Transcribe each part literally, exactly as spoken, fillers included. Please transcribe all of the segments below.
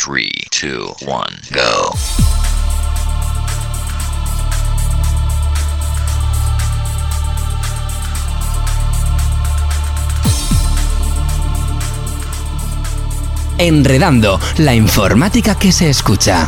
three, two, one, go. Enredando, la informática que se escucha.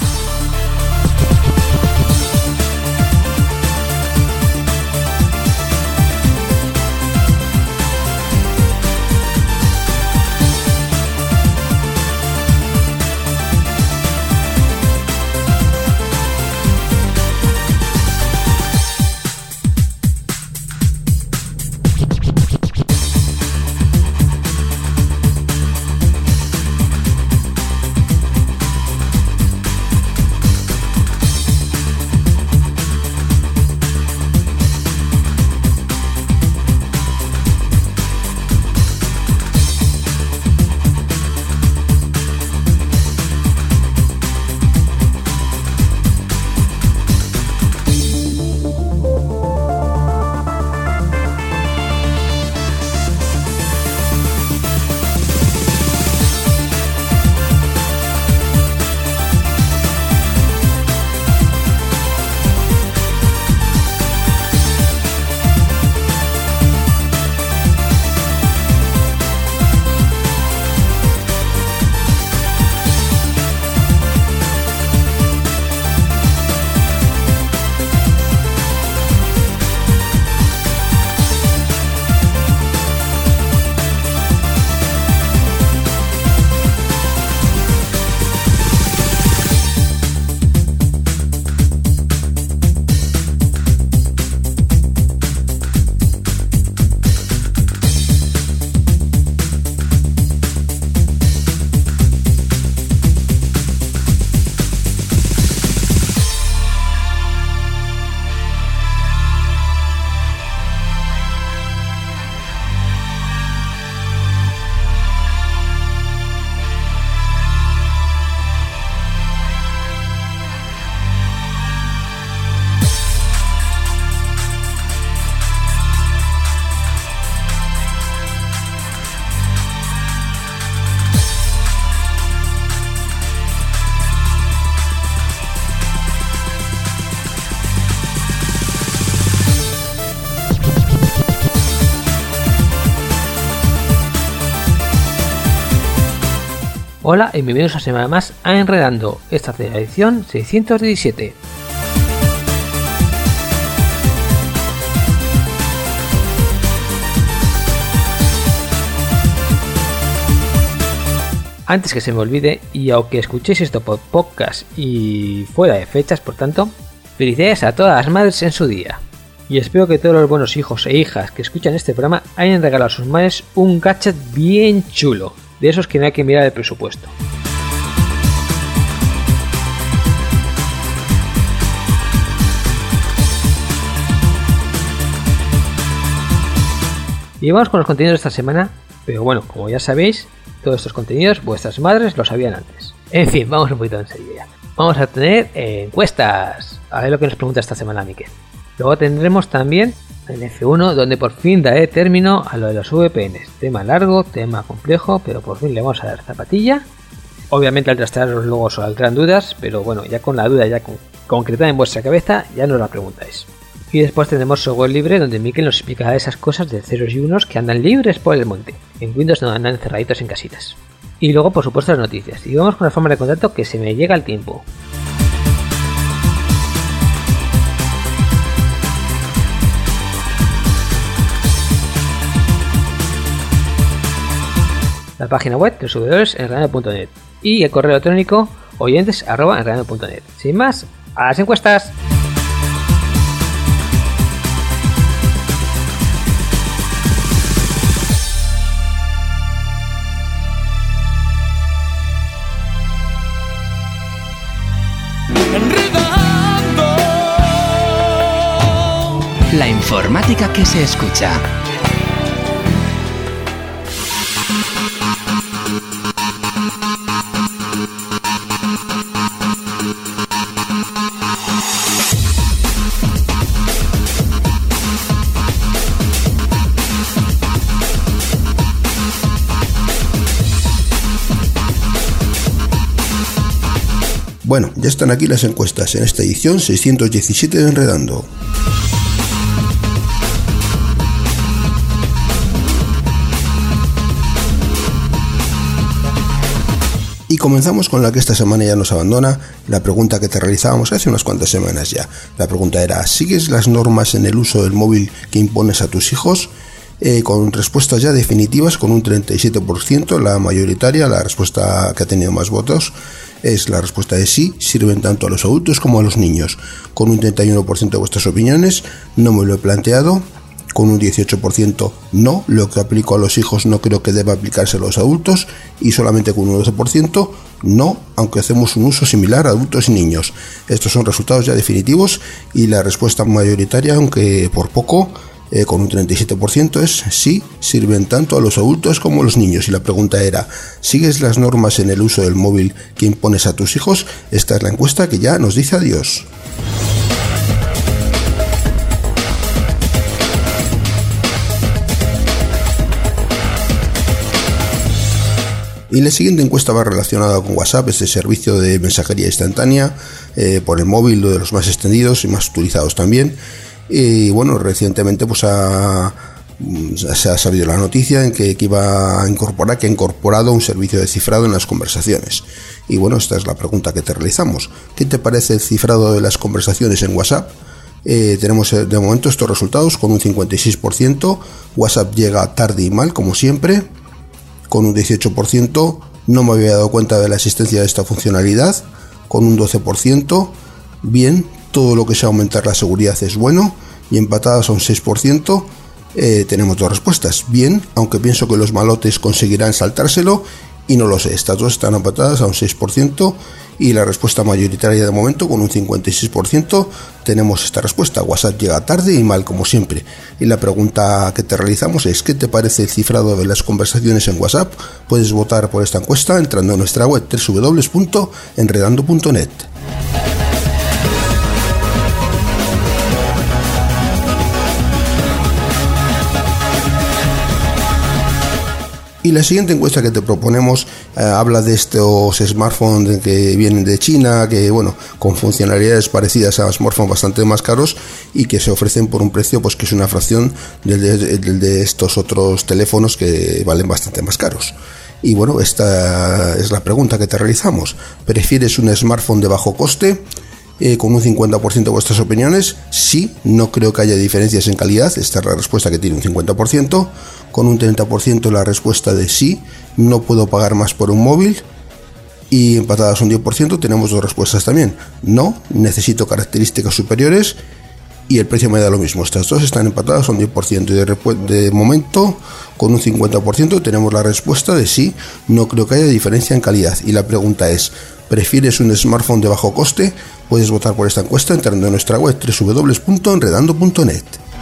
Hola y bienvenidos a semana más a Enredando, esta es la edición seiscientos diecisiete. Antes que se me olvide, y aunque escuchéis esto por podcast y fuera de fechas, por tanto, felicidades a todas las madres en su día. Y espero que todos los buenos hijos e hijas que escuchan este programa hayan regalado a sus madres un gadget bien chulo, de esos que no hay que mirar el presupuesto. Y vamos con los contenidos de esta semana, pero bueno, como ya sabéis, todos estos contenidos vuestras madres lo sabían antes. En fin, vamos un poquito en serio ya. Vamos a tener eh, encuestas, a ver lo que nos pregunta esta semana Miquel. Luego tendremos también en F uno, donde por fin daré término a lo de los V P Ns. Tema largo, tema complejo, pero por fin le vamos a dar zapatilla. Obviamente al trastearos luego os saldrán dudas, pero bueno, ya con la duda ya con, concretada en vuestra cabeza, ya nos la preguntáis. Y después tendremos software libre, donde Miquel nos explicará esas cosas de ceros y unos que andan libres por el monte. En Windows no andan encerraditos en casitas. Y luego, por supuesto, las noticias. Y vamos con la forma de contacto, que se me llega el tiempo. La página web doble u doble u doble u punto enredando punto net y el correo electrónico oyentes arroba enredando punto net. Sin más, a las encuestas. La informática que se escucha. Bueno, ya están aquí las encuestas en esta edición seiscientos diecisiete de Enredando. Y comenzamos con la que esta semana ya nos abandona, la pregunta que te realizábamos hace unas cuantas semanas ya. La pregunta era, ¿sigues las normas en el uso del móvil que impones a tus hijos? Eh, con respuestas ya definitivas, con un treinta y siete por ciento, la mayoritaria, la respuesta que ha tenido más votos, es la respuesta de sí, sirven tanto a los adultos como a los niños. Con un treinta y uno por ciento de vuestras opiniones, no me lo he planteado. Con un dieciocho por ciento no, lo que aplico a los hijos no creo que deba aplicarse a los adultos, y solamente con un doce por ciento no, aunque hacemos un uso similar a adultos y niños. Estos son resultados ya definitivos, y la respuesta mayoritaria, aunque por poco, eh, con un treinta y siete por ciento es sí, sirven tanto a los adultos como a los niños. Y la pregunta era, ¿sigues las normas en el uso del móvil que impones a tus hijos? Esta es la encuesta que ya nos dice adiós. Y la siguiente encuesta va relacionada con WhatsApp, este servicio de mensajería instantánea eh, por el móvil, uno de los más extendidos y más utilizados también. Y bueno, recientemente pues ha, se ha sabido la noticia en que, que iba a incorporar, que ha incorporado un servicio de cifrado en las conversaciones. Y bueno, esta es la pregunta que te realizamos. ¿Qué te parece el cifrado de las conversaciones en WhatsApp? Eh, tenemos de momento estos resultados con un cincuenta y seis por ciento. WhatsApp llega tarde y mal, como siempre. Con un dieciocho por ciento, no me había dado cuenta de la existencia de esta funcionalidad. Con un doce por ciento, bien, todo lo que sea aumentar la seguridad es bueno. Y empatadas a un seis por ciento, eh, tenemos dos respuestas. Bien, aunque pienso que los malotes conseguirán saltárselo, y no lo sé, estas dos están empatadas a un seis por ciento. Y la respuesta mayoritaria de momento, con un cincuenta y seis por ciento, tenemos esta respuesta: WhatsApp llega tarde y mal, como siempre. Y la pregunta que te realizamos es, ¿qué te parece el cifrado de las conversaciones en WhatsApp? Puedes votar por esta encuesta entrando en nuestra web doble u doble u doble u punto enredando punto net. Y la siguiente encuesta que te proponemos eh, habla de estos smartphones que vienen de China, que bueno, con funcionalidades parecidas a smartphones bastante más caros y que se ofrecen por un precio pues que es una fracción del de, del de estos otros teléfonos que valen bastante más caros. Y bueno, esta es la pregunta que te realizamos. ¿Prefieres un smartphone de bajo coste? Eh, con un cincuenta por ciento de vuestras opiniones, sí, no creo que haya diferencias en calidad. Esta es la respuesta que tiene un cincuenta por ciento. Con un treinta por ciento la respuesta de sí, no puedo pagar más por un móvil. Y empatadas un diez por ciento tenemos dos respuestas también. No, necesito características superiores y el precio me da lo mismo. Estas dos están empatadas a un diez por ciento. Y de, de momento, con un cincuenta por ciento tenemos la respuesta de sí, no creo que haya diferencia en calidad. Y la pregunta es, ¿prefieres un smartphone de bajo coste? Puedes votar por esta encuesta entrando en nuestra web doble u doble u doble u punto enredando punto net.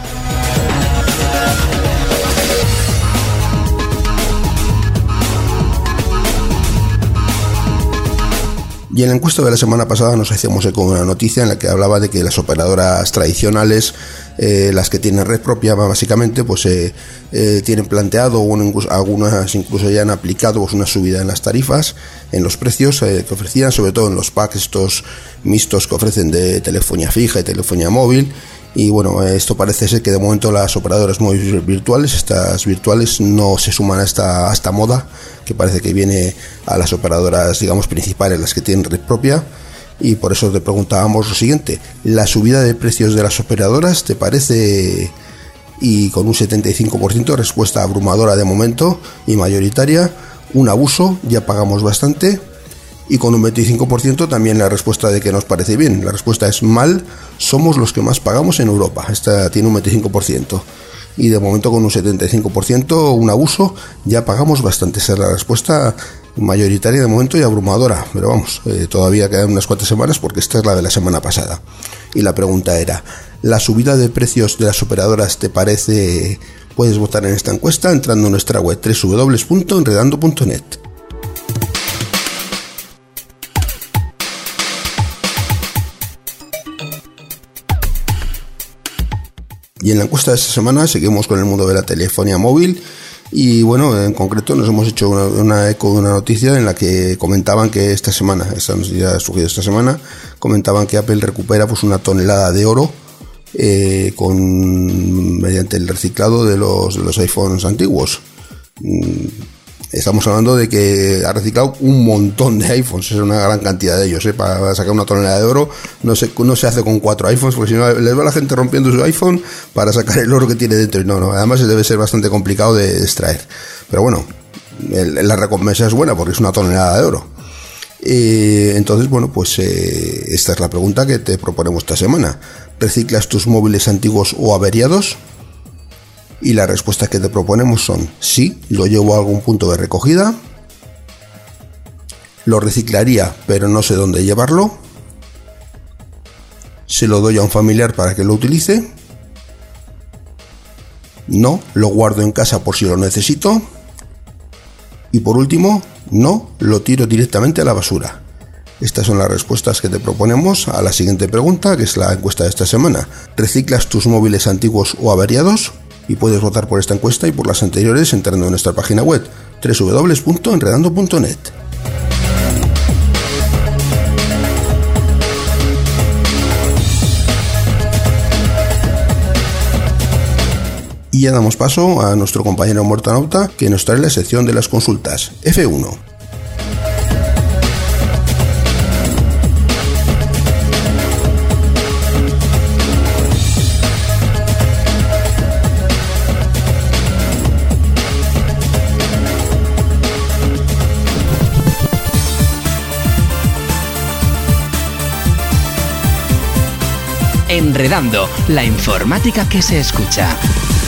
Y en la encuesta de la semana pasada nos hacíamos eco de una noticia en la que hablaba de que las operadoras tradicionales, eh, las que tienen red propia básicamente, pues eh, eh, tienen planteado, o incluso, algunas incluso ya han aplicado pues, una subida en las tarifas, en los precios eh, que ofrecían, sobre todo en los packs estos mixtos que ofrecen de telefonía fija y telefonía móvil. Y bueno, esto parece ser que de momento las operadoras móviles virtuales, estas virtuales, no se suman a esta, a esta moda que parece que viene a las operadoras, digamos, principales, las que tienen red propia. Y por eso te preguntábamos lo siguiente: ¿la subida de precios de las operadoras te parece? Y con un setenta y cinco por ciento, respuesta abrumadora de momento y mayoritaria, un abuso, ya pagamos bastante. Y con un veinticinco por ciento también la respuesta de que nos parece bien. La respuesta es mal, somos los que más pagamos en Europa. Esta tiene un veinticinco por ciento. Y de momento con un setenta y cinco por ciento, un abuso, ya pagamos bastante. Esa es la respuesta mayoritaria de momento y abrumadora. Pero vamos, eh, todavía quedan unas cuantas semanas porque esta es la de la semana pasada. Y la pregunta era, ¿la subida de precios de las operadoras te parece? Puedes votar en esta encuesta entrando en nuestra web doble u doble u doble u punto enredando punto net. Y en la encuesta de esta semana seguimos con el mundo de la telefonía móvil Y bueno, en concreto nos hemos hecho una, una eco de una noticia en la que comentaban que esta semana, esta noticia ha surgido esta semana, comentaban que Apple recupera pues una tonelada de oro eh, con mediante el reciclado de los, de los iPhones antiguos. Estamos hablando de que ha reciclado un montón de iPhones, es una gran cantidad de ellos, ¿eh? Para sacar una tonelada de oro no se, no se hace con cuatro iPhones, porque si no les va la gente rompiendo su iPhone para sacar el oro que tiene dentro. Y no, no, además debe ser bastante complicado de extraer. Pero bueno, el, la recompensa es buena porque es una tonelada de oro. Eh, entonces, bueno, pues eh, esta es la pregunta que te proponemos esta semana. ¿Reciclas tus móviles antiguos o averiados? Y las respuestas que te proponemos son: sí, lo llevo a algún punto de recogida, lo reciclaría pero no sé dónde llevarlo, se lo doy a un familiar para que lo utilice, no, lo guardo en casa por si lo necesito, y por último, no, lo tiro directamente a la basura. Estas son las respuestas que te proponemos a la siguiente pregunta, que es la encuesta de esta semana. ¿Reciclas tus móviles antiguos o averiados? Y puedes votar por esta encuesta y por las anteriores entrando en nuestra página web doble u doble u doble u punto enredando punto net. Y ya damos paso a nuestro compañero Mortanauta, que nos trae la sección de las consultas F uno. Enredando, la informática que se escucha.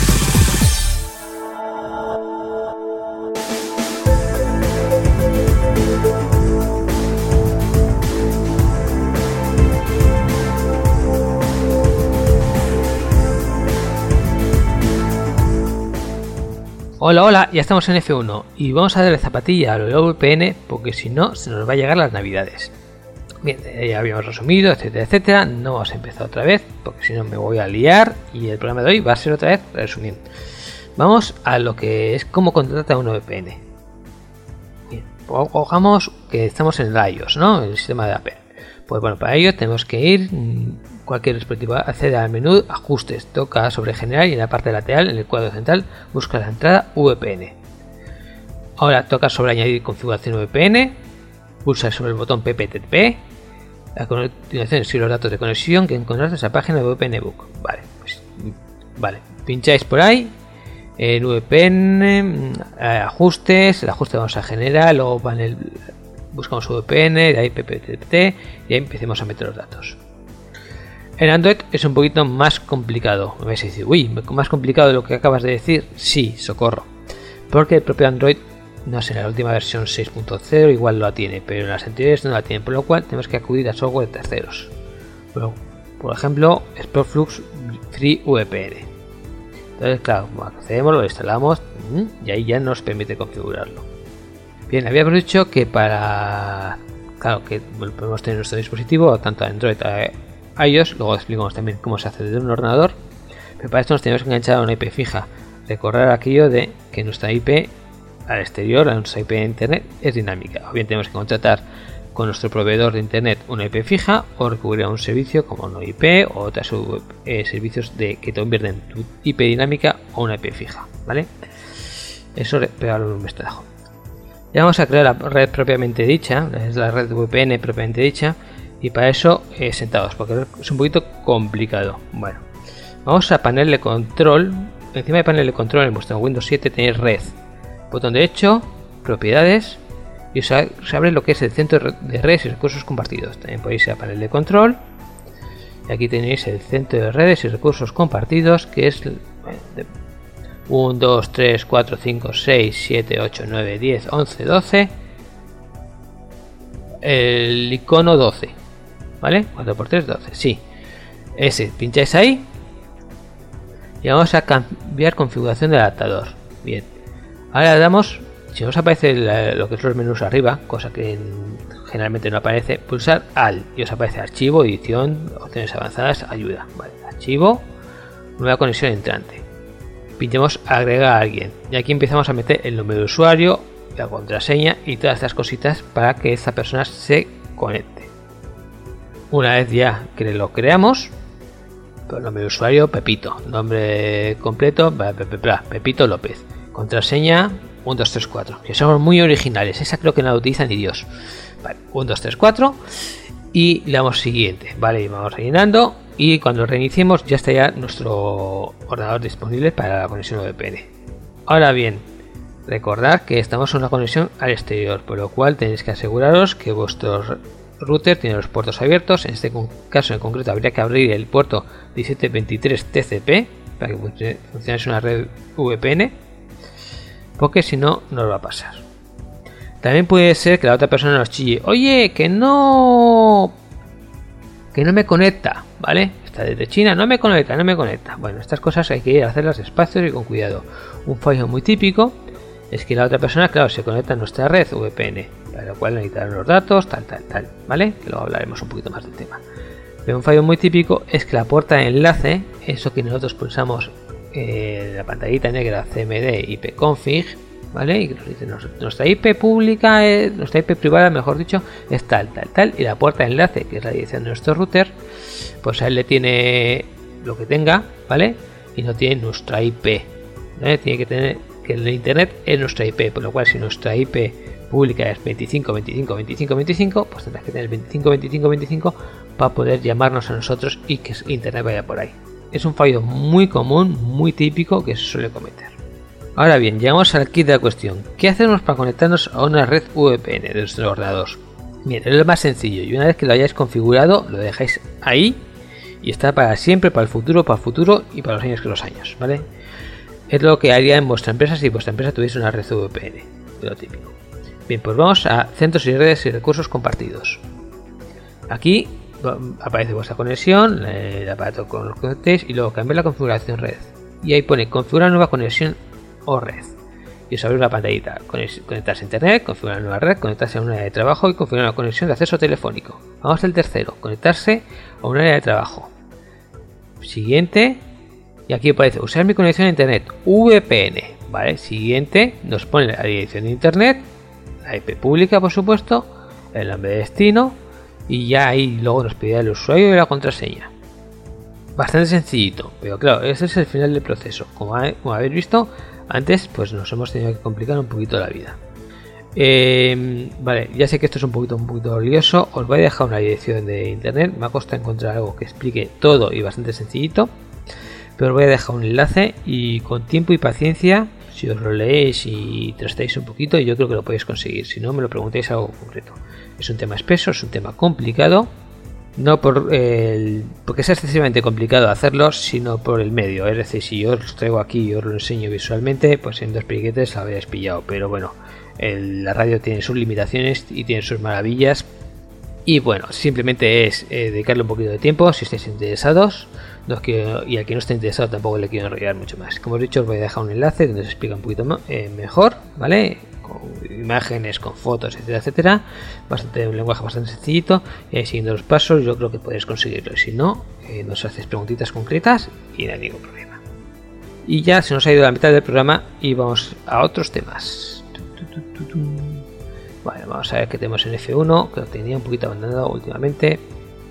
Hola, hola, ya estamos en F uno y vamos a darle zapatilla a lo V P N porque si no se nos va a llegar las navidades. Bien, ya habíamos resumido, etcétera, etcétera. No vamos a empezar otra vez porque si no me voy a liar y el programa de hoy va a ser otra vez resumiendo. Vamos a lo que es cómo contratar un V P N. Bien, cojamos que estamos en el iOS, ¿no? El sistema de Apple. Pues bueno, para ello tenemos que ir, cualquier dispositivo accede al menú ajustes, toca sobre general y en la parte lateral, en el cuadro central, busca la entrada V P N. Ahora toca sobre añadir configuración V P N, pulsa sobre el botón P P T P. A continuación sigue los datos de conexión que encontraste en esa página de V P N Book. Vale, pues vale, pincháis por ahí en V P N, eh, ajustes, el ajuste vamos a generar, luego panel, buscamos V P N, de ahí P P T P y ahí empecemos a meter los datos. En Android es un poquito más complicado. Me vais a decir, uy, más complicado de lo que acabas de decir. Sí, socorro, porque el propio Android, no sé, la última versión seis punto cero igual lo tiene, pero en las anteriores no la tienen, por lo cual tenemos que acudir a software de terceros. Bueno, por ejemplo, Sportflux Free V P N. Entonces, claro, accedemos, lo instalamos y ahí ya nos permite configurarlo. Bien, habíamos dicho que para, claro, que podemos tener nuestro dispositivo, tanto Android a iOS, luego explicamos también cómo se hace desde un ordenador, pero para esto nos tenemos que enganchar a una I P fija. Recordar aquello de que nuestra I P al exterior, a nuestra I P de internet, es dinámica. O bien tenemos que contratar con nuestro proveedor de internet una I P fija o recurrir a un servicio como No I P o otros eh, servicios de que te convierten tu I P dinámica a una I P fija, ¿vale? Eso pegarlo en un vestajo. Ya vamos a crear la red propiamente dicha, es la red V P N propiamente dicha, y para eso eh, sentados, porque es un poquito complicado. Bueno, vamos a panel de control. Encima de panel de control en vuestro Windows siete tenéis red, botón derecho, propiedades, y os abre lo que es el centro de redes y recursos compartidos. También podéis ir a panel de control y aquí tenéis el centro de redes y recursos compartidos, que es uno, dos, tres, cuatro, cinco, seis, siete, ocho, nueve, diez, once, doce, el icono doce, ¿vale? cuatro por tres, doce, sí, ese, pincháis ahí y vamos a cambiar configuración del adaptador. Bien, ahora le damos, si os aparece la, lo que es los menús arriba, cosa que en, generalmente no aparece, pulsar Alt y os aparece archivo, edición, opciones avanzadas, ayuda. Vale, archivo, nueva conexión entrante. pinchamos agregar a alguien y aquí empezamos a meter el nombre de usuario, la contraseña y todas estas cositas para que esta persona se conecte. Una vez ya que lo creamos, el nombre de usuario Pepito, nombre completo Pepito López, contraseña uno dos tres cuatro, que somos muy originales, esa creo que no la utilizan ni Dios. Vale, uno dos tres cuatro y le damos siguiente, vale, y vamos rellenando y cuando reiniciemos ya está ya nuestro ordenador disponible para la conexión V P N. Ahora bien, recordad que estamos en una conexión al exterior, por lo cual tenéis que aseguraros que vuestro router tiene los puertos abiertos. En este caso en concreto habría que abrir el puerto diecisiete veintitrés T C P para que funcione una red V P N, porque si no, no lo va a pasar. También puede ser que la otra persona nos chille, oye, que no que no me conecta, ¿vale? Está desde China, no me conecta, no me conecta. Bueno, estas cosas hay que ir a hacerlas despacio y con cuidado. Un fallo muy típico es que la otra persona, claro, se conecta a nuestra red V P N, para lo cual necesitarán los datos, tal, tal, tal, ¿vale? Que luego hablaremos un poquito más del tema. Pero un fallo muy típico es que la puerta de enlace, eso que nosotros pulsamos eh, la pantallita negra cmd ipconfig, ¿vale? Y que nos dice nuestra I P pública, eh, nuestra I P privada, mejor dicho, es tal, tal, tal, y la puerta de enlace, que es la dirección de nuestro router, pues a él le tiene lo que tenga, ¿vale? Y no tiene nuestra I P, ¿vale? Tiene que tener que el internet es nuestra I P, por lo cual si nuestra I P pública es veinticinco veinticinco veinticinco veinticinco, pues tendrás que tener veinticinco veinticinco veinticinco para poder llamarnos a nosotros y que internet vaya por ahí. Es un fallo muy común, muy típico que se suele cometer. Ahora bien, llegamos al kit de la cuestión. ¿Qué hacemos para conectarnos a una red V P N de nuestro ordenador? Bien, es lo más sencillo y una vez que lo hayáis configurado, lo dejáis ahí y está para siempre, para el futuro, para el futuro y para los años que los años, ¿vale? Es lo que haría en vuestra empresa si vuestra empresa tuviese una red V P N, de lo típico. Bien, pues vamos a centros y redes y recursos compartidos. Aquí aparece vuestra conexión, el aparato con los que conectéis y luego cambiar la configuración red. Y ahí pone configurar nueva conexión o red. Y os abre una pantallita, conectarse a internet, configurar una nueva red, conectarse a un área de trabajo y configurar una conexión de acceso telefónico. Vamos al tercero, conectarse a un área de trabajo. Siguiente, y aquí aparece usar mi conexión a internet, V P N, ¿vale? Siguiente, nos pone la dirección de internet, la I P pública por supuesto, el nombre de destino y ya ahí luego nos pedirá el usuario y la contraseña. Bastante sencillito, pero claro, ese es el final del proceso. Como, ha, como habéis visto, antes pues nos hemos tenido que complicar un poquito la vida. Eh, vale, ya sé que esto es un poquito, un poquito lioso, os voy a dejar una dirección de internet, me ha costado encontrar algo que explique todo y bastante sencillito, pero os voy a dejar un enlace y con tiempo y paciencia, si os lo leéis y trasteáis un poquito, yo creo que lo podéis conseguir, si no me lo preguntéis algo concreto. Es un tema espeso, es un tema complicado, no por el, porque sea excesivamente complicado hacerlo, sino por el medio. Es decir, si yo os traigo aquí y os lo enseño visualmente, pues en dos piquetes lo habréis pillado. Pero bueno, el, la radio tiene sus limitaciones y tiene sus maravillas. Y bueno, simplemente es eh, dedicarle un poquito de tiempo si estáis interesados. No es que, y al que no esté interesado tampoco le quiero enrollar mucho más. Como os he dicho, os voy a dejar un enlace donde os explica un poquito más, eh, mejor, ¿vale? Con imágenes, con fotos, etcétera, etcétera. Bastante, un lenguaje bastante sencillito. Y ahí siguiendo los pasos, yo creo que podéis conseguirlo. Y si no, eh, nos hacéis preguntitas concretas y no hay ningún problema. Y ya se nos ha ido la mitad del programa y vamos a otros temas. Vale, vamos a ver qué tenemos en F uno, que lo tenía un poquito abandonado últimamente.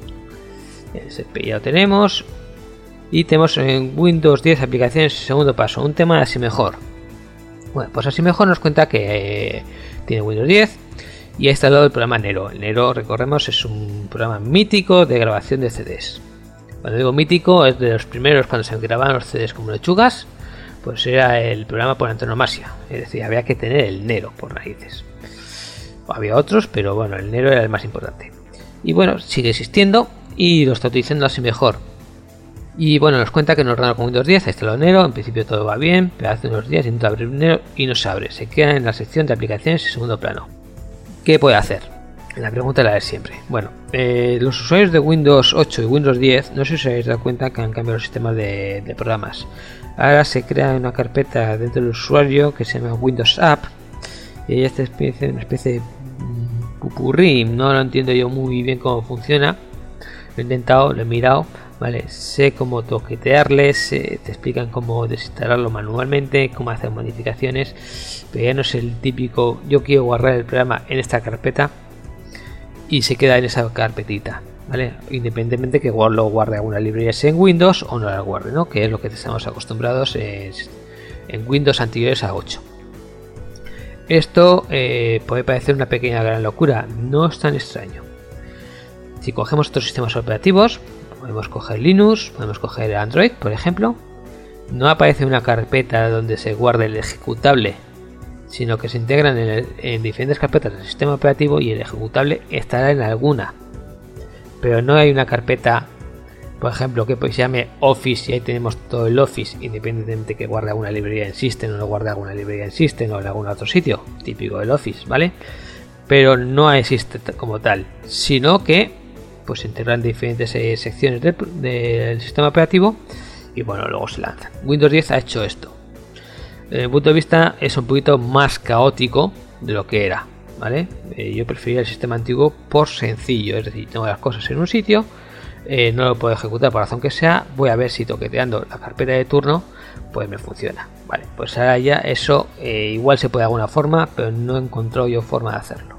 El S P ya lo tenemos. Y tenemos en Windows diez aplicaciones, segundo paso, un tema así mejor. Bueno, pues así mejor nos cuenta que eh, tiene Windows diez y ha instalado el programa Nero. El Nero, recordemos, es un programa mítico de grabación de C Ds. Cuando digo mítico, es de los primeros cuando se grababan los C Ds como lechugas, pues era el programa por antonomasia. Es decir, había que tener el Nero por raíces. Había otros, pero bueno, el Nero era el más importante. Y bueno, sigue existiendo y lo está utilizando así mejor. Y bueno, nos cuenta que nos ordenador con Windows diez ha instalado Nero, en principio todo va bien, pero hace unos días intenta abrir Nero y no se abre, se queda en la sección de aplicaciones en segundo plano. ¿Qué puede hacer? La pregunta la es siempre. Bueno, eh, los usuarios de Windows ocho y Windows diez, no sé si os habéis dado cuenta que han cambiado los sistemas de, de programas. Ahora se crea una carpeta dentro del usuario que se llama Windows App, y esta especie, una especie de pupurrí, no lo entiendo yo muy bien cómo funciona. Lo he intentado, lo he mirado, ¿vale? Sé cómo toquetearles, eh, te explican cómo desinstalarlo manualmente, cómo hacer modificaciones, pero ya no es el típico yo quiero guardar el programa en esta carpeta y se queda en esa carpetita, ¿vale? Independientemente que lo guarde alguna librería en Windows o no la guarde, ¿no? Que es lo que estamos acostumbrados en, en Windows anteriores a ocho. Esto eh, puede parecer una pequeña gran locura, no es tan extraño. Si cogemos otros sistemas operativos, podemos coger Linux, podemos coger Android, por ejemplo, no aparece una carpeta donde se guarde el ejecutable, sino que se integran en, el, en diferentes carpetas del sistema operativo y el ejecutable estará en alguna. Pero no hay una carpeta, por ejemplo, que pues se llame Office y ahí tenemos todo el Office, independientemente que guarde alguna librería en System o no guarde alguna librería en System o en algún otro sitio, típico del Office, ¿vale? Pero no existe como tal, sino que pues se integran diferentes eh, secciones del, del sistema operativo y bueno, luego se lanzan. Windows diez ha hecho esto. Desde mi punto de vista es un poquito más caótico de lo que era, ¿vale? Eh, yo prefería el sistema antiguo por sencillo, es decir, tengo las cosas en un sitio, eh, no lo puedo ejecutar por razón que sea, voy a ver si toqueteando la carpeta de turno pues me funciona, vale, pues ahora ya eso eh, igual se puede de alguna forma, pero no he encontrado yo forma de hacerlo.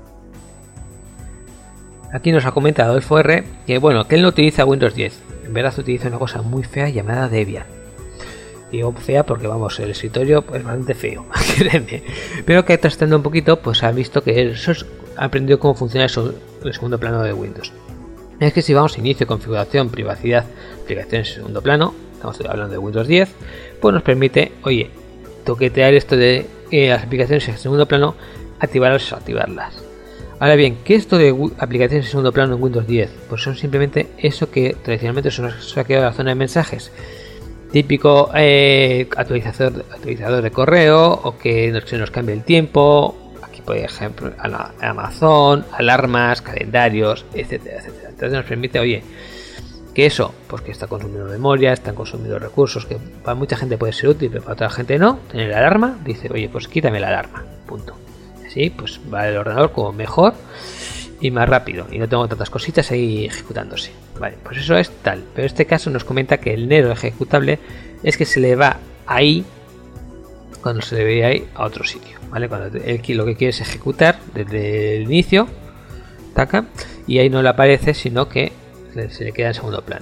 Aquí nos ha comentado el F R que bueno, que él no utiliza Windows diez, en verdad utiliza una cosa muy fea llamada Debian. Digo fea porque vamos, el escritorio es bastante feo, créeme. Pero que testando un poquito, pues ha visto que eso es, ha aprendido cómo funciona eso, el segundo plano de Windows. Es que si vamos a inicio, configuración, privacidad, aplicaciones en segundo plano, estamos hablando de Windows diez, pues nos permite, oye, toquetear esto de eh, las aplicaciones en segundo plano, activarlas o activarlas. Ahora bien, ¿qué es esto de aplicaciones en segundo plano en Windows diez? Pues son simplemente eso que tradicionalmente se nos ha quedado en la zona de mensajes. Típico eh, actualizador, actualizador de correo o que nos, se nos cambie el tiempo. Aquí por ejemplo Amazon, alarmas, calendarios, etcétera, etcétera. Entonces nos permite, oye, que eso, pues que está consumiendo memoria, están consumiendo recursos, que para mucha gente puede ser útil, pero para otra gente no. Tener la alarma, dice, oye, pues quítame la alarma, punto. Así pues va el ordenador como mejor y más rápido y no tengo tantas cositas ahí ejecutándose. Vale, pues eso es tal, pero en este caso nos comenta que el Nero ejecutable es que se le va ahí cuando se le ve ahí a otro sitio, ¿vale? Cuando él lo que quiere es ejecutar desde el inicio, taca, y ahí no le aparece, sino que se le queda en segundo plano.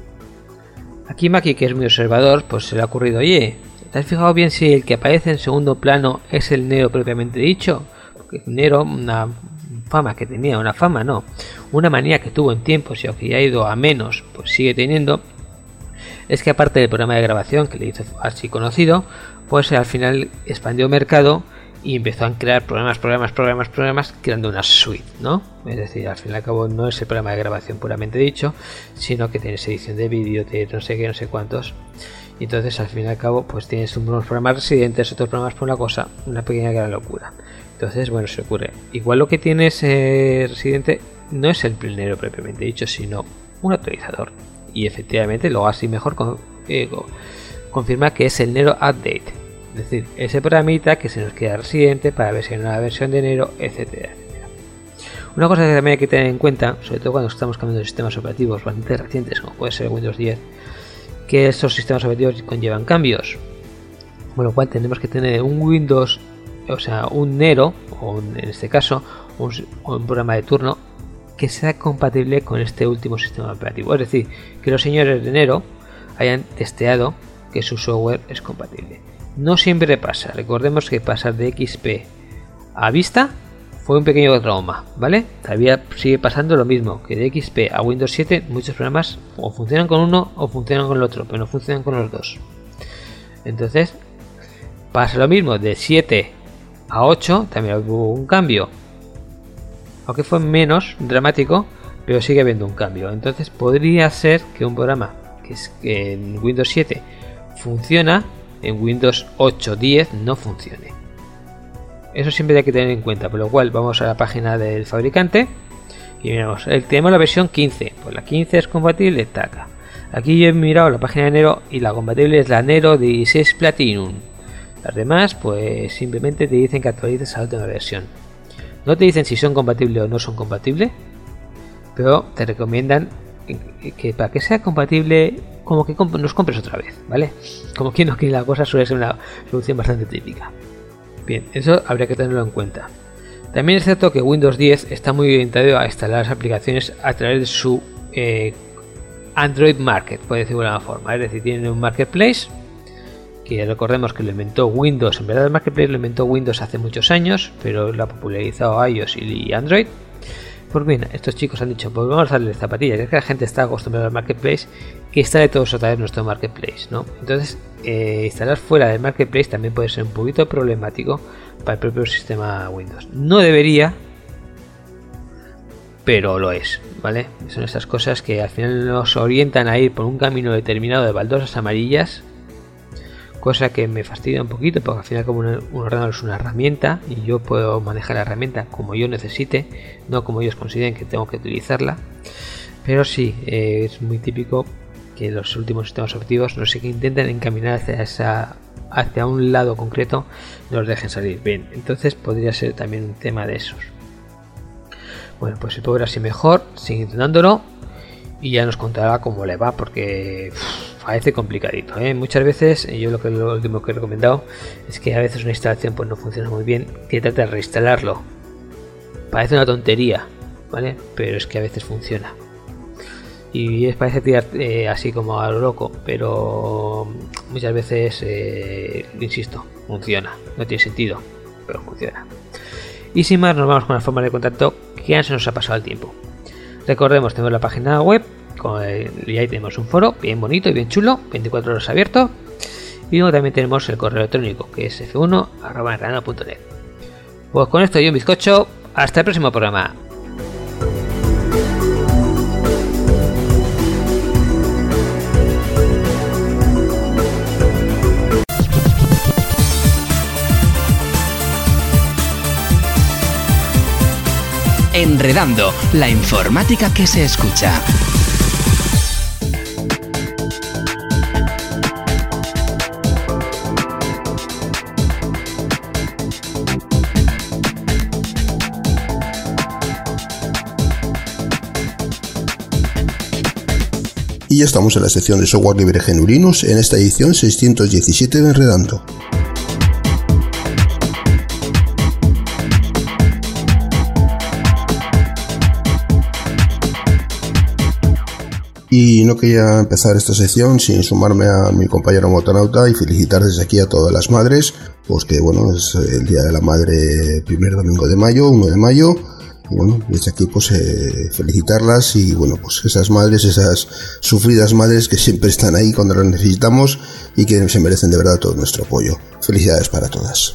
Aquí Maki, que es muy observador, pues se le ha ocurrido, oye, ¿te has fijado bien si el que aparece en segundo plano es el Nero propiamente dicho? Porque Nero, una fama que tenía, una fama no, una manía que tuvo en tiempos y aunque ya ha ido a menos, pues sigue teniendo, es que aparte del programa de grabación que le hizo así conocido, pues al final expandió mercado y empezó a crear programas, programas, programas, programas, creando una suite, ¿no? Es decir, al fin y al cabo no es el programa de grabación puramente dicho, sino que tienes edición de vídeo, de no sé qué, no sé cuántos. Y entonces al fin y al cabo pues tienes unos programas residentes, otros programas por una cosa, una pequeña gran locura. Entonces bueno, se ocurre, igual lo que tienes eh, residente no es el Nero propiamente dicho, sino un actualizador. Y efectivamente lo así mejor con, eh, confirma que es el Nero Update, es decir, ese programita que se nos queda residente para ver si hay una versión de Nero, etcétera, etcétera. Una cosa que también hay que tener en cuenta, sobre todo cuando estamos cambiando de sistemas operativos bastante recientes como puede ser Windows diez, que estos sistemas operativos conllevan cambios, con lo cual tenemos que tener un Windows, o sea, un Nero, o un, en este caso, un, un programa de turno que sea compatible con este último sistema operativo. Es decir, que los señores de Nero hayan testeado que su software es compatible. No siempre pasa. Recordemos que pasar de X P a Vista fue un pequeño trauma, ¿vale? Todavía sigue pasando lo mismo, que de X P a Windows siete muchos programas o funcionan con uno o funcionan con el otro, pero no funcionan con los dos. Entonces, pasa lo mismo, de siete a ocho también hubo un cambio, aunque fue menos dramático, pero sigue habiendo un cambio. Entonces podría ser que un programa que, es, que en Windows siete funciona, en Windows ocho diez no funcione. Eso siempre hay que tener en cuenta, por lo cual vamos a la página del fabricante y miramos, tenemos la versión quince, pues la quince es compatible, taca. Aquí yo he mirado la página de Nero y la compatible es la Nero dieciséis Platinum. Las demás pues simplemente te dicen que actualices a la última versión. No te dicen si son compatibles o no son compatibles, pero te recomiendan que para que sea compatible, como que comp- nos compres otra vez, ¿vale? Como que no, que la cosa suele ser una solución bastante típica. Bien, eso habría que tenerlo en cuenta. También es cierto que Windows diez está muy orientado a instalar las aplicaciones a través de su eh, Android Market, por decirlo de alguna forma. Es decir, tienen un marketplace, que recordemos que lo inventó Windows. En verdad el marketplace lo inventó Windows hace muchos años, pero lo ha popularizado iOS y Android. Pues bien, estos chicos han dicho, pues vamos a darle zapatillas. Es que la gente está acostumbrada al marketplace, que instale todos otra vez nuestro marketplace, ¿no? Entonces, eh, instalar fuera del marketplace también puede ser un poquito problemático para el propio sistema Windows. No debería, pero lo es, ¿vale? Son esas cosas que al final nos orientan a ir por un camino determinado de baldosas amarillas, cosa que me fastidia un poquito, porque al final como un, un ordenador es una herramienta y yo puedo manejar la herramienta como yo necesite, no como ellos consideren que tengo que utilizarla. Pero sí, eh, es muy típico que los últimos sistemas operativos, no sé, que intenten encaminar hacia esa hacia un lado concreto, no los dejen salir bien. Entonces podría ser también un tema de esos. Bueno, pues si puedo ver así mejor, sigue intentándolo y ya nos contará cómo le va, porque uff, parece complicadito, ¿eh? Muchas veces, yo lo que lo último que he recomendado es que a veces una instalación pues no funciona muy bien, que trate de reinstalarlo. Parece una tontería, ¿vale? Pero es que a veces funciona. Y es parece tirar eh, así como a lo loco, pero muchas veces, eh, insisto, funciona. No tiene sentido, pero funciona. Y sin más, nos vamos con la forma de contacto, que ya se nos ha pasado el tiempo. Recordemos, tenemos la página web con el, y ahí tenemos un foro bien bonito y bien chulo, veinticuatro horas abierto. Y luego también tenemos el correo electrónico, que es efe uno arroba enredando punto net. Pues con esto y un bizcocho, hasta el próximo programa. Enredando, la informática que se escucha. Y ya estamos en la sección de software libre G N U Linux, en esta edición seiscientos diecisiete de Enredando. Y no quería empezar esta sección sin sumarme a mi compañero motonauta y felicitar desde aquí a todas las madres, pues que bueno, es el Día de la Madre, primer domingo de mayo, uno de mayo, y bueno, desde aquí pues eh, felicitarlas y bueno, pues esas madres, esas sufridas madres que siempre están ahí cuando las necesitamos y que se merecen de verdad todo nuestro apoyo. Felicidades para todas.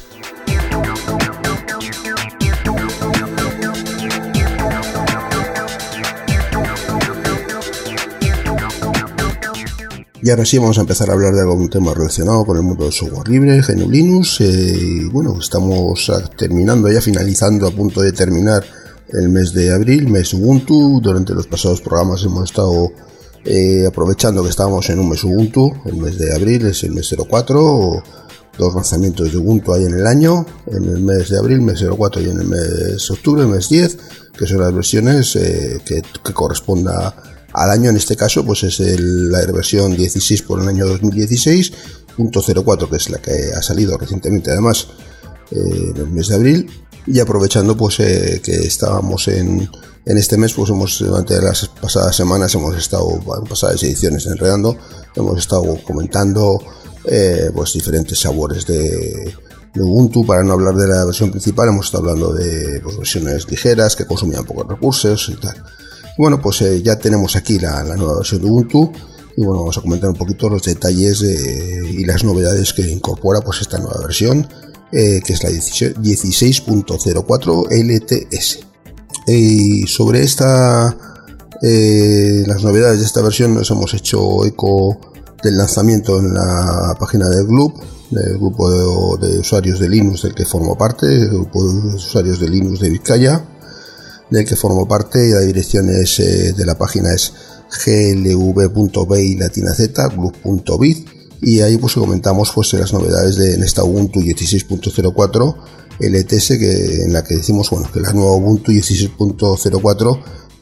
Y ahora sí vamos a empezar a hablar de algún tema relacionado con el mundo del software libre, G N U Linux. Eh, y bueno, estamos terminando ya, finalizando, a punto de terminar el mes de abril, mes Ubuntu. Durante los pasados programas hemos estado eh, aprovechando que estábamos en un mes Ubuntu. El mes de abril es el mes cero cuatro, dos lanzamientos de Ubuntu hay en el año, en el mes de abril, mes cero cuatro, y en el mes de octubre, mes diez, que son las versiones eh, que, que corresponda al año. En este caso pues es el, la versión dieciséis por el año dos mil dieciséis, punto cero cuatro, que es la que ha salido recientemente además eh, en el mes de abril. Y aprovechando pues eh, que estábamos en, en este mes, pues hemos durante las pasadas semanas hemos estado, en pasadas ediciones Enredando, hemos estado comentando eh, pues diferentes sabores de, de Ubuntu. Para no hablar de la versión principal, hemos estado hablando de pues, versiones ligeras que consumían pocos recursos y tal. Bueno, pues eh, ya tenemos aquí la, la nueva versión de Ubuntu y bueno, vamos a comentar un poquito los detalles eh, y las novedades que incorpora pues esta nueva versión, eh, que es la dieciséis punto cero cuatro L T S. Y sobre esta eh, las novedades de esta versión nos hemos hecho eco del lanzamiento en la página del G L U B, del grupo de, de usuarios de Linux del que formo parte, el grupo de usuarios de Linux de Vizcaya, del que formo parte, y la dirección es, eh, de la página es glv punto b y latina z, glub punto biz, y ahí pues comentamos pues las novedades de en esta Ubuntu dieciséis punto cero cuatro L T S, que en la que decimos bueno que la nueva Ubuntu dieciséis punto cero cuatro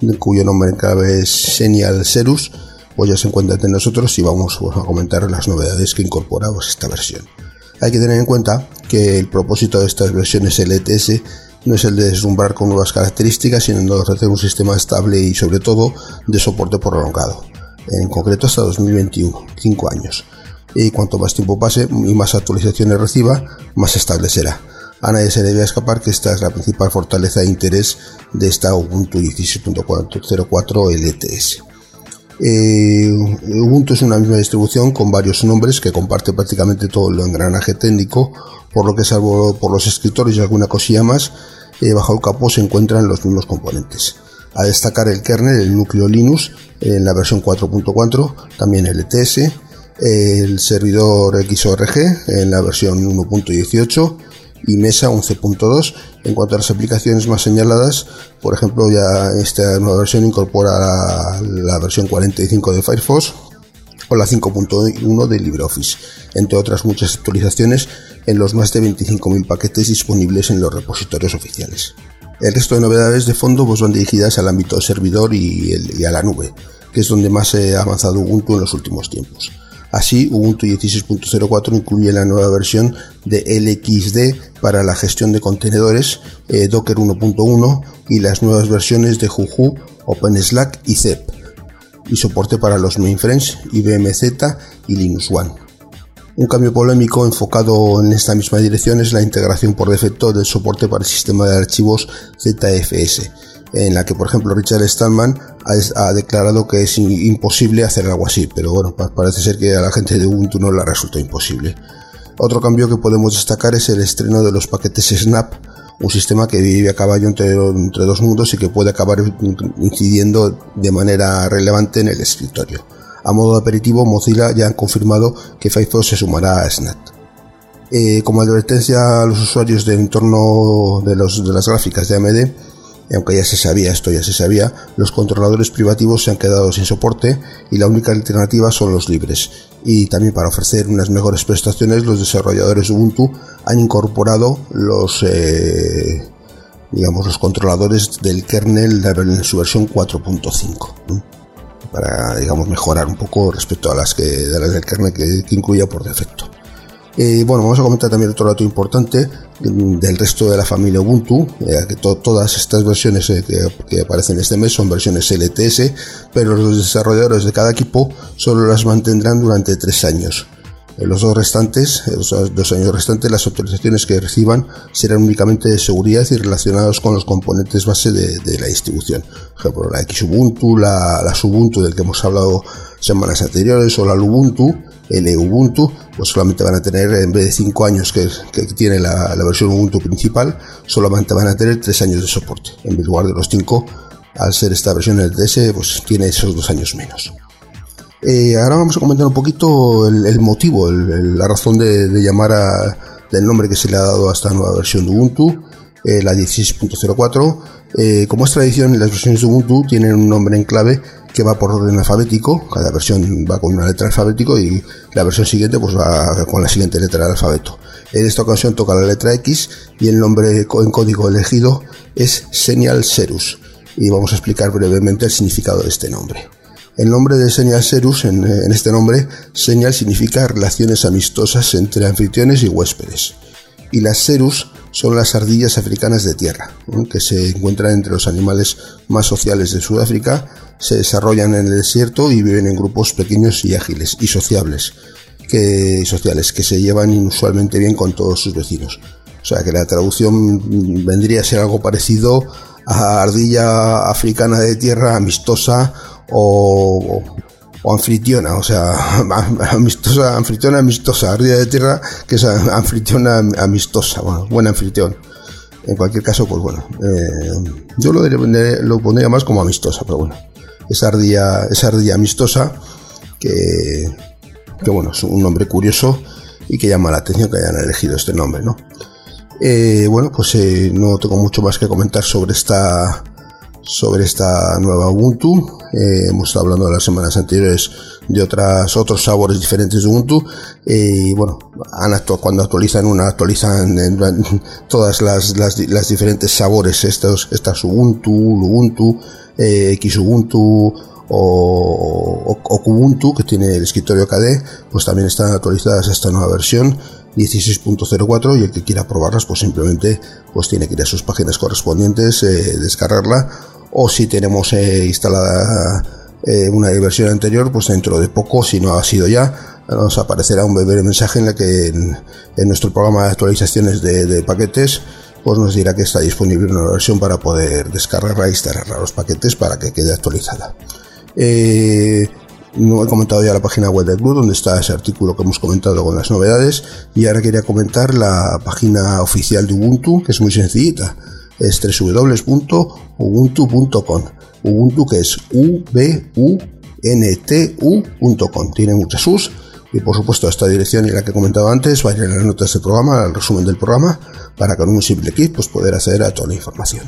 cuyo nombre en clave es Xenial Cerus, pues ya se encuentra entre nosotros y vamos pues, a comentar las novedades que incorpora pues, esta versión. Hay que tener en cuenta que el propósito de estas versiones L T S no es el de deslumbrar con nuevas características, sino de ofrecer un sistema estable y sobre todo de soporte prolongado, en concreto hasta dos mil veintiuno, cinco años. Y cuanto más tiempo pase y más actualizaciones reciba, más estable será. A nadie se le debe escapar que esta es la principal fortaleza e interés de esta Ubuntu dieciséis punto cero cuatro L T S. Eh, Ubuntu es una misma distribución con varios nombres que comparte prácticamente todo el engranaje técnico, por lo que salvo por los escritorios y alguna cosilla más, eh, bajo el capó se encuentran los mismos componentes. A destacar el kernel, el núcleo Linux, en la versión cuatro punto cuatro, también L T S, el servidor X O R G en la versión uno punto dieciocho y Mesa once punto dos. En cuanto a las aplicaciones más señaladas, por ejemplo, ya esta nueva versión incorpora la, la versión cuarenta y cinco de Firefox o la cinco punto uno de LibreOffice, entre otras muchas actualizaciones en los más de veinticinco mil paquetes disponibles en los repositorios oficiales. El resto de novedades de fondo pues, van dirigidas al ámbito de servidor y, el, y a la nube, que es donde más se ha avanzado Ubuntu en los últimos tiempos. Así, Ubuntu dieciséis punto cero cuatro incluye la nueva versión de L X D para la gestión de contenedores, eh, Docker uno punto uno y las nuevas versiones de Juju, OpenSlack y Zep, y soporte para los mainframes, I B M Z y Linux One. Un cambio polémico enfocado en esta misma dirección es la integración por defecto del soporte para el sistema de archivos Z F S, en la que por ejemplo Richard Stallman ha, ha declarado que es imposible hacer algo así, pero bueno, parece ser que a la gente de Ubuntu no le resultó imposible. Otro cambio que podemos destacar es el estreno de los paquetes Snap, un sistema que vive a caballo entre, entre dos mundos y que puede acabar incidiendo de manera relevante en el escritorio. A modo de aperitivo, Mozilla ya han confirmado que Firefox se sumará a Snap. Eh, como advertencia a los usuarios del entorno de, los, de las gráficas de A M D, aunque ya se sabía, esto ya se sabía, los controladores privativos se han quedado sin soporte y la única alternativa son los libres. Y también para ofrecer unas mejores prestaciones, los desarrolladores de Ubuntu han incorporado los, eh, digamos, los controladores del kernel en su versión cuatro punto cinco, ¿no? Para, digamos, mejorar un poco respecto a las, que, de las del kernel que, que incluía por defecto. Eh, bueno, vamos a comentar también otro dato importante del resto de la familia Ubuntu, eh, que to todas estas versiones eh, que, que aparecen este mes son versiones L T S, pero los desarrolladores de cada equipo solo las mantendrán durante tres años. En los dos restantes, los dos años restantes, las actualizaciones que reciban serán únicamente de seguridad y relacionados con los componentes base de, de la distribución. Por ejemplo, la Xubuntu, la, la Subuntu del que hemos hablado semanas anteriores, o la Lubuntu, el Ubuntu, pues solamente van a tener, en vez de cinco años que, que tiene la, la versión Ubuntu principal, solamente van a tener tres años de soporte. En lugar de los cinco, al ser esta versión L T S, pues tiene esos dos años menos. Eh, ahora vamos a comentar un poquito el, el motivo, el, el, la razón de, de llamar a, del nombre que se le ha dado a esta nueva versión de Ubuntu, eh, la dieciséis punto cero cuatro. Eh, como es tradición, las versiones de Ubuntu tienen un nombre en clave que va por orden alfabético. Cada versión va con una letra alfabético y la versión siguiente pues va con la siguiente letra del alfabeto. En esta ocasión toca la letra X y el nombre en código elegido es Xenial Cerus, y vamos a explicar brevemente el significado de este nombre. El nombre de Xenial Cerus, en, en este nombre, Xenial significa relaciones amistosas entre anfitriones y huéspedes. Y las Cerus son las ardillas africanas de tierra, ¿no? Que se encuentran entre los animales más sociales de Sudáfrica, se desarrollan en el desierto y viven en grupos pequeños y ágiles y sociables, que, sociales, que se llevan inusualmente bien con todos sus vecinos. O sea que la traducción vendría a ser algo parecido a ardilla africana de tierra amistosa o, o anfitriona, o sea, amistosa, anfitriona amistosa, ardilla de tierra que es anfitriona amistosa, bueno, buen anfitrión. En cualquier caso, pues bueno, eh, yo lo, lo pondría más como amistosa, pero bueno, esa ardilla, esa ardilla amistosa que, que bueno, es un nombre curioso y que llama la atención que hayan elegido este nombre, ¿no? Eh, bueno, pues eh, no tengo mucho más que comentar sobre esta sobre esta nueva Ubuntu. Eh, hemos estado hablando de las semanas anteriores de otras otros sabores diferentes de Ubuntu, eh, y bueno, han actu cuando actualizan una, actualizan en, en todas las, las, las diferentes sabores, estos, estas Ubuntu, Lubuntu, eh, Xubuntu o, o Kubuntu, que tiene el escritorio K D, pues también están actualizadas a esta nueva versión dieciséis punto cero cuatro, y el que quiera probarlas pues simplemente pues tiene que ir a sus páginas correspondientes, eh, descargarla, o si tenemos eh, instalada eh, una versión anterior, pues dentro de poco, si no ha sido ya, nos aparecerá un breve mensaje en el que en, en nuestro programa de actualizaciones de, de paquetes pues nos dirá que está disponible una versión para poder descargarla e instalarla los paquetes para que quede actualizada. Eh, no he comentado ya la página web del club donde está ese artículo que hemos comentado con las novedades, y ahora quería comentar la página oficial de Ubuntu, que es muy sencillita, es doble u doble u doble u punto ubuntu punto com. Ubuntu, que es U B U N T U punto com, tiene muchas U's, y por supuesto esta dirección y la que he comentado antes va a ir en las notas del programa, al resumen del programa, para con un simple clic pues poder acceder a toda la información.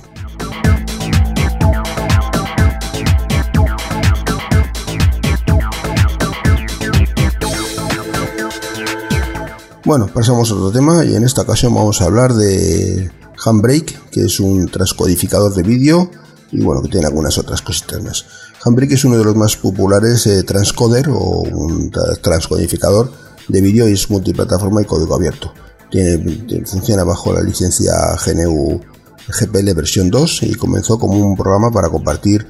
Bueno, pasamos a otro tema, y en esta ocasión vamos a hablar de Handbrake, que es un transcodificador de vídeo, y bueno, que tiene algunas otras cositas más. Handbrake es uno de los más populares eh, transcoder o un tra- transcodificador de vídeo, y es multiplataforma y código abierto. Tiene, tiene, funciona bajo la licencia G N U G P L versión dos, y comenzó como un programa para compartir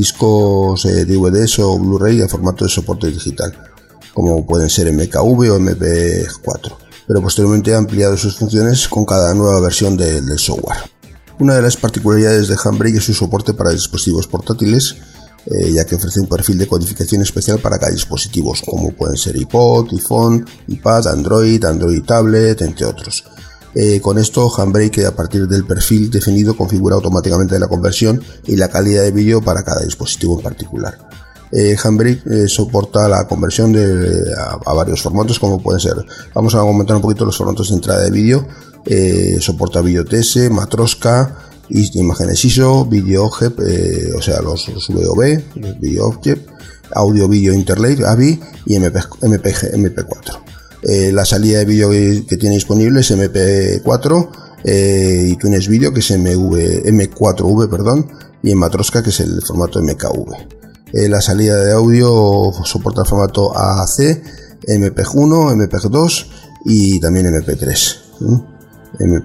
discos eh, D V Ds o Blu-ray en formato de soporte digital, como pueden ser M K V o M P cuatro, pero posteriormente ha ampliado sus funciones con cada nueva versión de, del software. Una de las particularidades de Handbrake es su soporte para dispositivos portátiles, eh, ya que ofrece un perfil de codificación especial para cada dispositivo, como pueden ser iPod, iPhone, iPad, Android, Android Tablet, entre otros. Eh, con esto, Handbrake, a partir del perfil definido, configura automáticamente la conversión y la calidad de vídeo para cada dispositivo en particular. Eh, Handbrake eh, soporta la conversión de, a, a varios formatos, como pueden ser, vamos a comentar un poquito los formatos de entrada de vídeo. Eh, soporta vídeo T S, Matroska, imágenes I S O, vídeo Object, eh, o sea los, los V O V, vídeo Object, audio vídeo Interlake, A V I y M P, M P G, M P cuatro. Eh, la salida de vídeo que, que tiene disponible es M P cuatro, eh, iTunes Video, que es M V, M cuatro V, perdón, y en Matroska, que es el formato M K V. Eh, la salida de audio soporta el formato A A C, M P uno, M P dos y también M P tres. ¿sí? M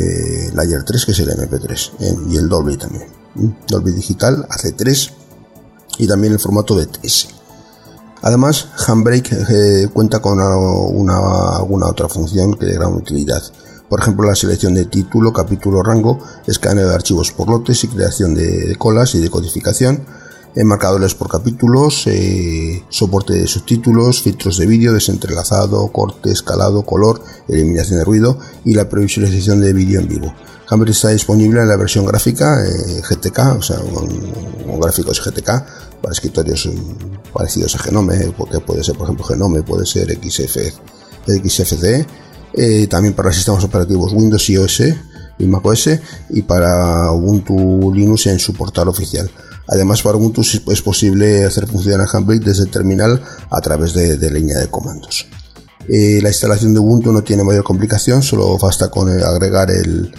P Layer tres, que es el M P tres, ¿eh? Y el Dolby también. ¿sí? Dolby Digital, A C tres y también el formato de T S. Además, Handbrake eh, cuenta con una, una, alguna otra función que de gran utilidad. Por ejemplo, la selección de título, capítulo, rango, escaneo de archivos por lotes y creación de, de colas y de codificación, eh, marcadores por capítulos, eh, soporte de subtítulos, filtros de vídeo, desentrelazado, corte, escalado, color, eliminación de ruido y la previsualización de vídeo en vivo. Handbrake está disponible en la versión gráfica eh, G T K, o sea, un, un gráficos G T K para escritorios um, parecidos a Genome, porque puede ser, por ejemplo, Genome, puede ser X F, X F C E, eh, también para sistemas operativos Windows, iOS y macOS, y para Ubuntu Linux en su portal oficial. Además, para Ubuntu es posible hacer funcionar Handbrake desde el terminal a través de, de línea de comandos. Eh, la instalación de Ubuntu no tiene mayor complicación, solo basta con agregar el,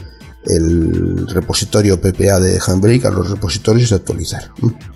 el repositorio P P A de Handbrake a los repositorios y actualizar.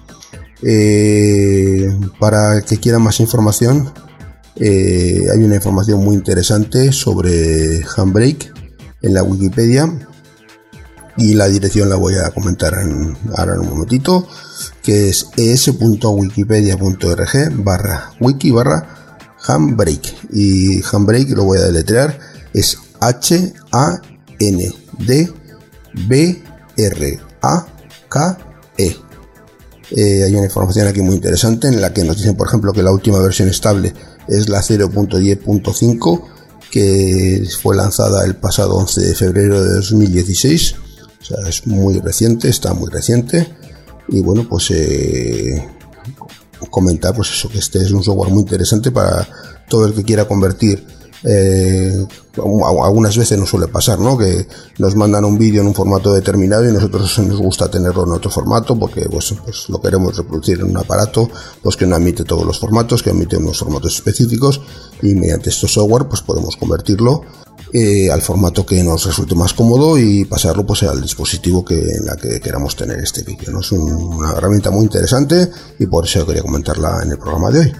Eh, para el que quiera más información, eh, hay una información muy interesante sobre Handbrake en la Wikipedia, y la dirección la voy a comentar en, ahora en un momentito, que es es.wikipedia.org barra wiki barra Handbrake, y Handbrake lo voy a deletrear, es H A N D B R A K E. Eh, hay una información aquí muy interesante en la que nos dicen, por ejemplo, que la última versión estable es la cero punto diez punto cinco, que fue lanzada el pasado once de febrero de dos mil dieciséis, o sea, es muy reciente, está muy reciente. Y bueno, pues eh, comentar pues eso, que este es un software muy interesante para todo el que quiera convertir. Eh, algunas veces nos suele pasar, ¿no?, que nos mandan un vídeo en un formato determinado y nosotros nos gusta tenerlo en otro formato porque pues, pues lo queremos reproducir en un aparato pues que no admite todos los formatos, que admite unos formatos específicos, y mediante este software pues podemos convertirlo eh, al formato que nos resulte más cómodo y pasarlo pues al dispositivo que en la que queramos tener este vídeo, ¿no? Es un, una herramienta muy interesante y por eso quería comentarla en el programa de hoy.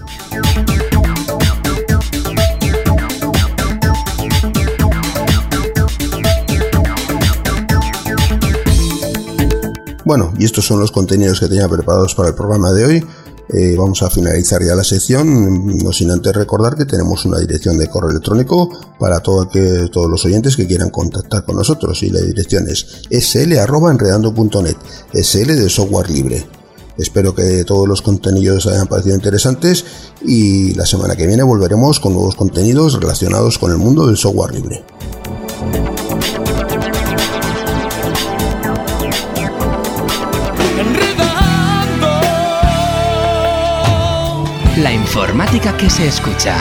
Bueno, y estos son los contenidos que tenía preparados para el programa de hoy. Eh, vamos a finalizar ya la sección, no sin antes recordar que tenemos una dirección de correo electrónico para todo que, todos los oyentes que quieran contactar con nosotros, y la dirección es sl arroba enredando punto net, sl de software libre. Espero que todos los contenidos hayan parecido interesantes y la semana que viene volveremos con nuevos contenidos relacionados con el mundo del software libre. La informática que se escucha.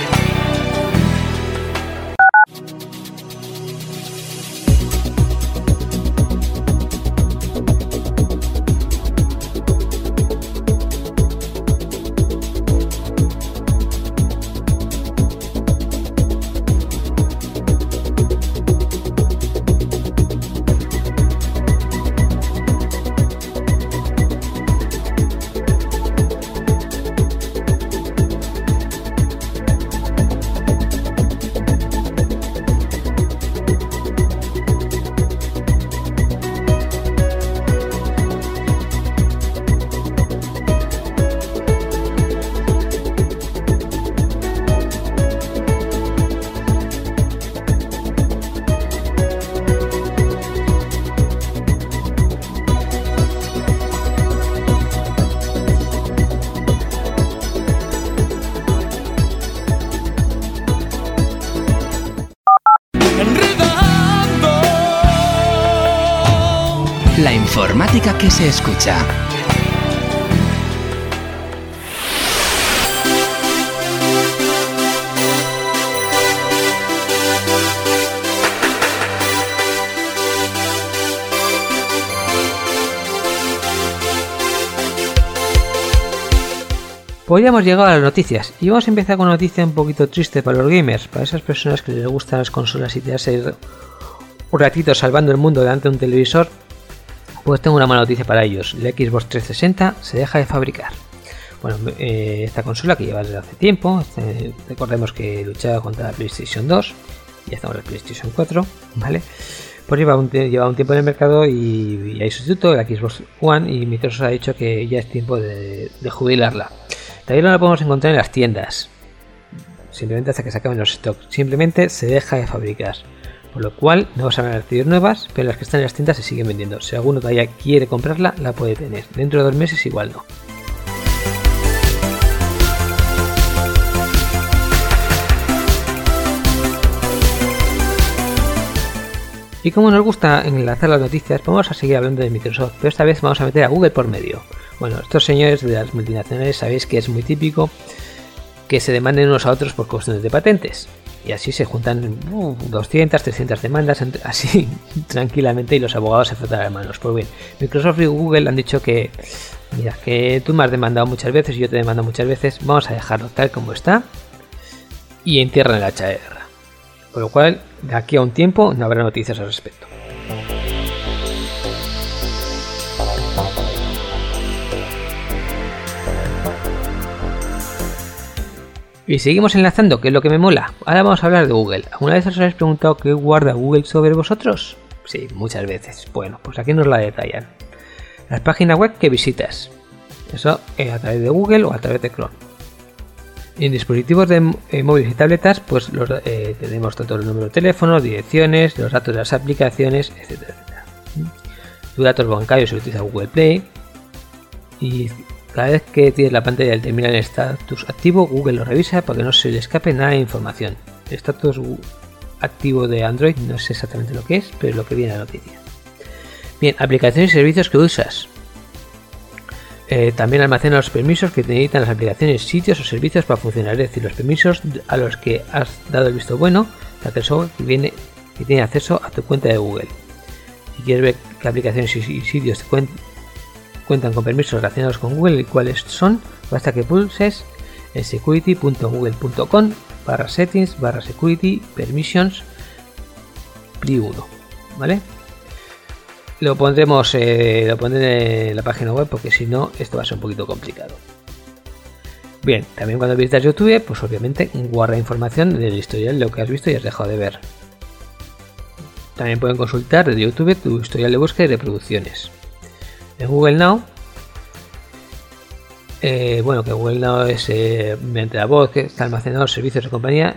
La informática que se escucha. Pues ya hemos llegado a las noticias y vamos a empezar con una noticia un poquito triste para los gamers, para esas personas que les gustan las consolas y tirarse un ratito salvando el mundo delante de un televisor. Pues tengo una mala noticia para ellos, la Xbox trescientos sesenta se deja de fabricar. Bueno, eh, esta consola que lleva desde hace tiempo, eh, recordemos que luchaba contra la PlayStation dos, ya estamos en la PlayStation cuatro, ¿vale? Pues lleva un, lleva un tiempo en el mercado y, y hay sustituto, la Xbox One, y Microsoft ha dicho que ya es tiempo de, de jubilarla. Todavía no la podemos encontrar en las tiendas, simplemente hasta que se acaben los stocks, simplemente se deja de fabricar. Por lo cual no vas a recibir nuevas, pero las que están en las tiendas se siguen vendiendo. Si alguno todavía quiere comprarla, la puede tener. Dentro de dos meses igual no. Y como nos gusta enlazar las noticias, vamos a seguir hablando de Microsoft, pero esta vez vamos a meter a Google por medio. Bueno, estos señores de las multinacionales sabéis que es muy típico que se demanden unos a otros por cuestiones de patentes. Y así se juntan uh, doscientas, trescientas demandas entre, así tranquilamente, y los abogados se frotan las manos. Pues bien, Microsoft y Google han dicho que, mira, que tú me has demandado muchas veces y yo te he demandado muchas veces, vamos a dejarlo tal como está y entierran el hacha de guerra. Por lo cual, de aquí a un tiempo no habrá noticias al respecto. Y seguimos enlazando, que es lo que me mola. Ahora vamos a hablar de Google. ¿Alguna vez os habéis preguntado qué guarda Google sobre vosotros? Sí, muchas veces. Bueno, pues aquí nos la detallan. Las páginas web que visitas. Eso eh, a través de Google o a través de Chrome. Y en dispositivos de eh, móviles y tabletas, pues los, eh, tenemos tanto el número de teléfono, direcciones, los datos de las aplicaciones, etcétera, etcétera. Tus datos bancarios se utiliza Google Play. Y cada vez que tienes la pantalla del terminal en status activo, Google lo revisa para que no se le escape nada de información. El status activo de Android no sé exactamente lo que es, pero es lo que viene a la noticia. Bien, aplicaciones y servicios que usas. Eh, también almacena los permisos que necesitan las aplicaciones, sitios o servicios para funcionar, es decir, los permisos a los que has dado el visto bueno para que el software que, viene, que tiene acceso a tu cuenta de Google. Si quieres ver qué aplicaciones y sitios te cuentan cuentan con permisos relacionados con Google y cuáles son, basta que pulses en security punto google punto com barra settings barra security permissions P R I uno, ¿vale? Lo pondremos, eh, lo pondré en la página web porque si no esto va a ser un poquito complicado. Bien, también cuando visitas YouTube, pues obviamente guarda información del historial de lo que has visto y has dejado de ver. También pueden consultar desde YouTube tu historial de búsqueda y reproducciones. En Google Now, eh, bueno, que Google Now es eh, mediante la voz que está almacenado servicios de compañía.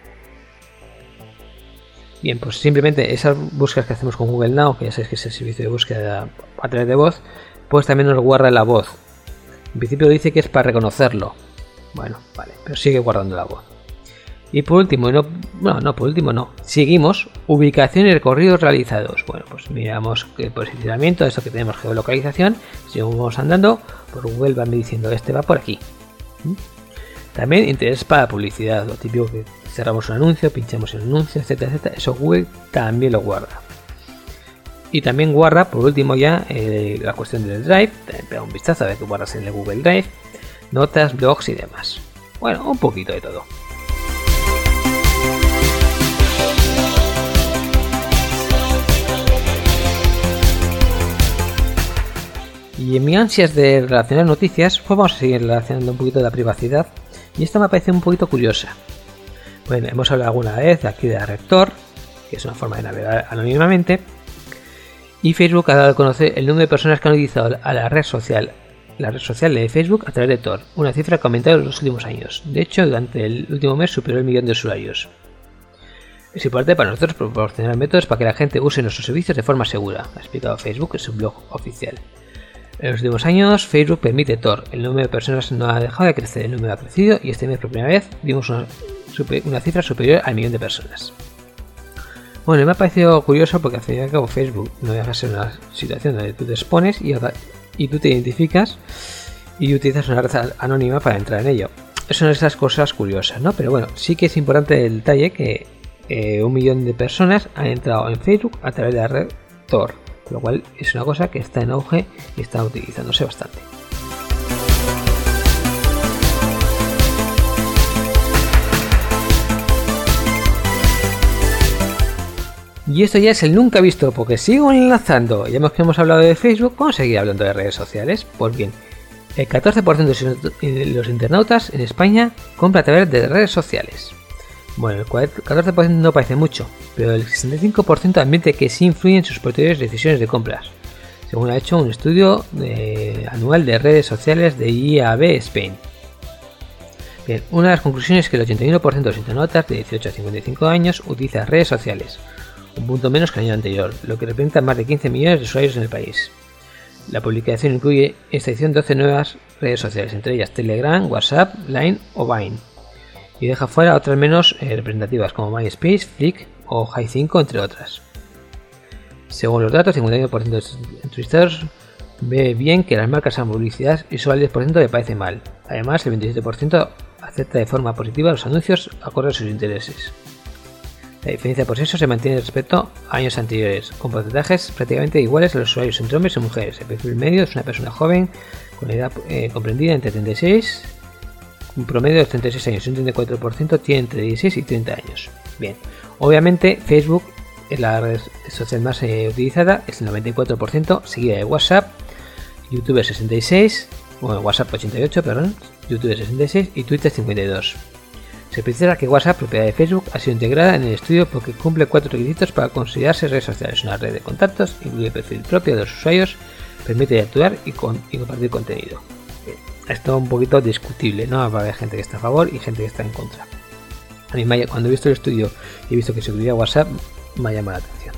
Bien, pues simplemente esas búsquedas que hacemos con Google Now, que ya sabéis que es el servicio de búsqueda a través de voz, pues también nos guarda la voz. En principio dice que es para reconocerlo. Bueno, vale, pero sigue guardando la voz. Y por último, no, no, no, por último no, seguimos ubicación y recorridos realizados. Bueno, pues miramos el posicionamiento, eso que tenemos geolocalización, seguimos andando, por Google van diciendo este va por aquí. ¿Mm? También interés para publicidad, lo típico que cerramos un anuncio, pinchamos en un anuncio, etcétera, etcétera, eso Google también lo guarda. Y también guarda, por último ya, eh, la cuestión del Drive, también pega un vistazo a ver qué guardas en el Google Drive, notas, blogs y demás. Bueno, un poquito de todo. Y en mi ansias de relacionar noticias, pues vamos a seguir relacionando un poquito de la privacidad. Y esta me parece un poquito curiosa. Bueno, hemos hablado alguna vez aquí de Rector, que es una forma de navegar anónimamente. Y Facebook ha dado a conocer el número de personas que han utilizado a la red social, la red social de Facebook a través de Tor, una cifra que ha aumentado en los últimos años. De hecho, durante el último mes superó el millón de usuarios. Es importante para nosotros proporcionar métodos para que la gente use nuestros servicios de forma segura, ha explicado Facebook en su blog oficial. En los últimos años, Facebook permite Tor. El número de personas no ha dejado de crecer, el número ha crecido y este mes por primera vez vimos una, una cifra superior al millón de personas. Bueno, me ha parecido curioso porque al fin y al cabo Facebook no deja de ser una situación donde tú te expones y, y tú te identificas y utilizas una red anónima para entrar en ello. Son esas cosas curiosas, ¿no? Pero bueno, sí que es importante el detalle que eh, un millón de personas han entrado en Facebook a través de la red Tor. Lo cual es una cosa que está en auge y está utilizándose bastante. Y esto ya es el nunca visto, porque sigo enlazando. Ya hemos que hemos hablado de Facebook, vamos a seguir hablando de redes sociales. Pues bien, el catorce por ciento de los internautas en España compra a través de redes sociales. Bueno, el catorce por ciento no parece mucho, pero el sesenta y cinco por ciento admite que sí influye en sus posteriores decisiones de compras, según ha hecho un estudio de, anual de redes sociales de I A B Spain. Bien, una de las conclusiones es que el ochenta y uno por ciento de los internautas de dieciocho a cincuenta y cinco años utiliza redes sociales, un punto menos que el año anterior, lo que representa más de quince millones de usuarios en el país. La publicación incluye esta edición doce nuevas redes sociales, entre ellas Telegram, WhatsApp, Line o Vine. Y deja fuera otras menos eh, representativas como MySpace, Flick o Hi cinco, entre otras. Según los datos, cincuenta y uno por ciento de los entrevistados ve bien que las marcas hagan publicidad y solo el diez por ciento le parece mal. Además, el veintisiete por ciento acepta de forma positiva los anuncios acorde a sus intereses. La diferencia por sexo se mantiene respecto a años anteriores, con porcentajes prácticamente iguales a los usuarios entre hombres y mujeres. El perfil medio es una persona joven con edad eh, comprendida entre treinta y seis, un promedio de treinta y seis años, un treinta y cuatro por ciento tiene entre dieciséis y treinta años. Bien, obviamente Facebook es la red social más eh, utilizada, es el noventa y cuatro por ciento, seguida de WhatsApp, YouTube sesenta y seis, bueno, WhatsApp ochenta y ocho, perdón, YouTube sesenta y seis y Twitter cincuenta y dos. Se precisa que WhatsApp, propiedad de Facebook, ha sido integrada en el estudio porque cumple cuatro requisitos para considerarse red social. Es una red de contactos, incluye perfil propio de los usuarios, permite actuar y, con, y compartir contenido. Esto es un poquito discutible, ¿no? Va a haber gente que está a favor y gente que está en contra. A mí, cuando he visto el estudio y he visto que se incluía WhatsApp, me ha llamado la atención.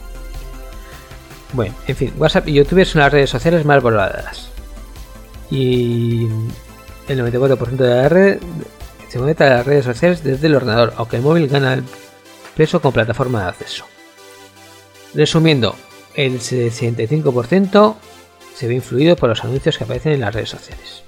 Bueno, en fin, WhatsApp y YouTube son las redes sociales más valoradas. Y el noventa y cuatro por ciento de la red se conecta a las redes sociales desde el ordenador, aunque el móvil gana el peso con plataforma de acceso. Resumiendo, el sesenta y cinco por ciento se ve influido por los anuncios que aparecen en las redes sociales.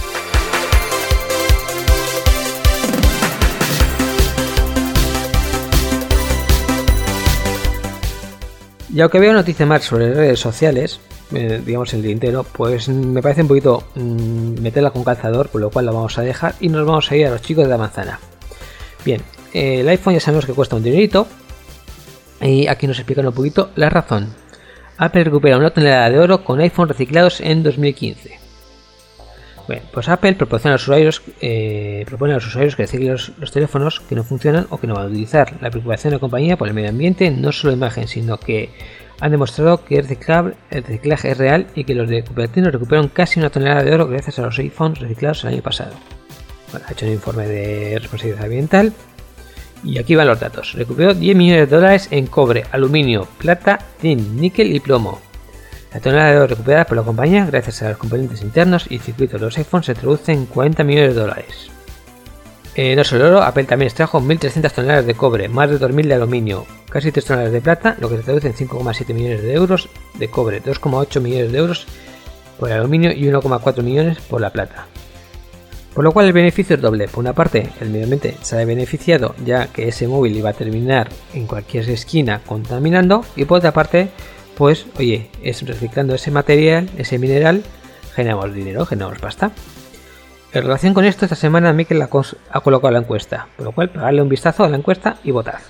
Y aunque veo noticias más sobre redes sociales, eh, digamos el tintero, pues me parece un poquito mmm, meterla con calzador, por lo cual la vamos a dejar y nos vamos a ir a los chicos de la manzana. Bien, eh, el iPhone ya sabemos que cuesta un dinerito Y aquí nos explican un poquito la razón. Apple recupera una tonelada de oro con iPhone reciclados en dos mil quince. Bueno, pues Apple proporciona a los usuarios, eh, propone a los usuarios que reciclen los, los teléfonos que no funcionan o que no van a utilizar. La preocupación de la compañía por el medio ambiente no solo imagen, sino que han demostrado que el reciclaje, el reciclaje es real y que los de Cupertino recuperaron casi una tonelada de oro gracias a los iPhones reciclados el año pasado. Bueno, ha hecho un informe de responsabilidad ambiental y aquí van los datos. Recuperó diez millones de dólares en cobre, aluminio, plata, zinc, níquel y plomo. La tonelada de oro recuperada por la compañía gracias a los componentes internos y circuitos de los iPhones se traduce en cuarenta millones de dólares. Eh, no solo oro, Apple también extrajo mil trescientas toneladas de cobre, más de dos mil de aluminio, casi tres toneladas de plata, lo que se traduce en cinco coma siete millones de euros de cobre, dos coma ocho millones de euros por el aluminio y uno coma cuatro millones por la plata. Por lo cual el beneficio es doble. Por una parte, el medio ambiente se ha beneficiado ya que ese móvil iba a terminar en cualquier esquina contaminando, y por otra parte, pues oye, es reciclando ese material, ese mineral, generamos dinero, generamos pasta. En relación con esto, esta semana Mikel ha colocado la encuesta, por lo cual darle un vistazo a la encuesta y votad.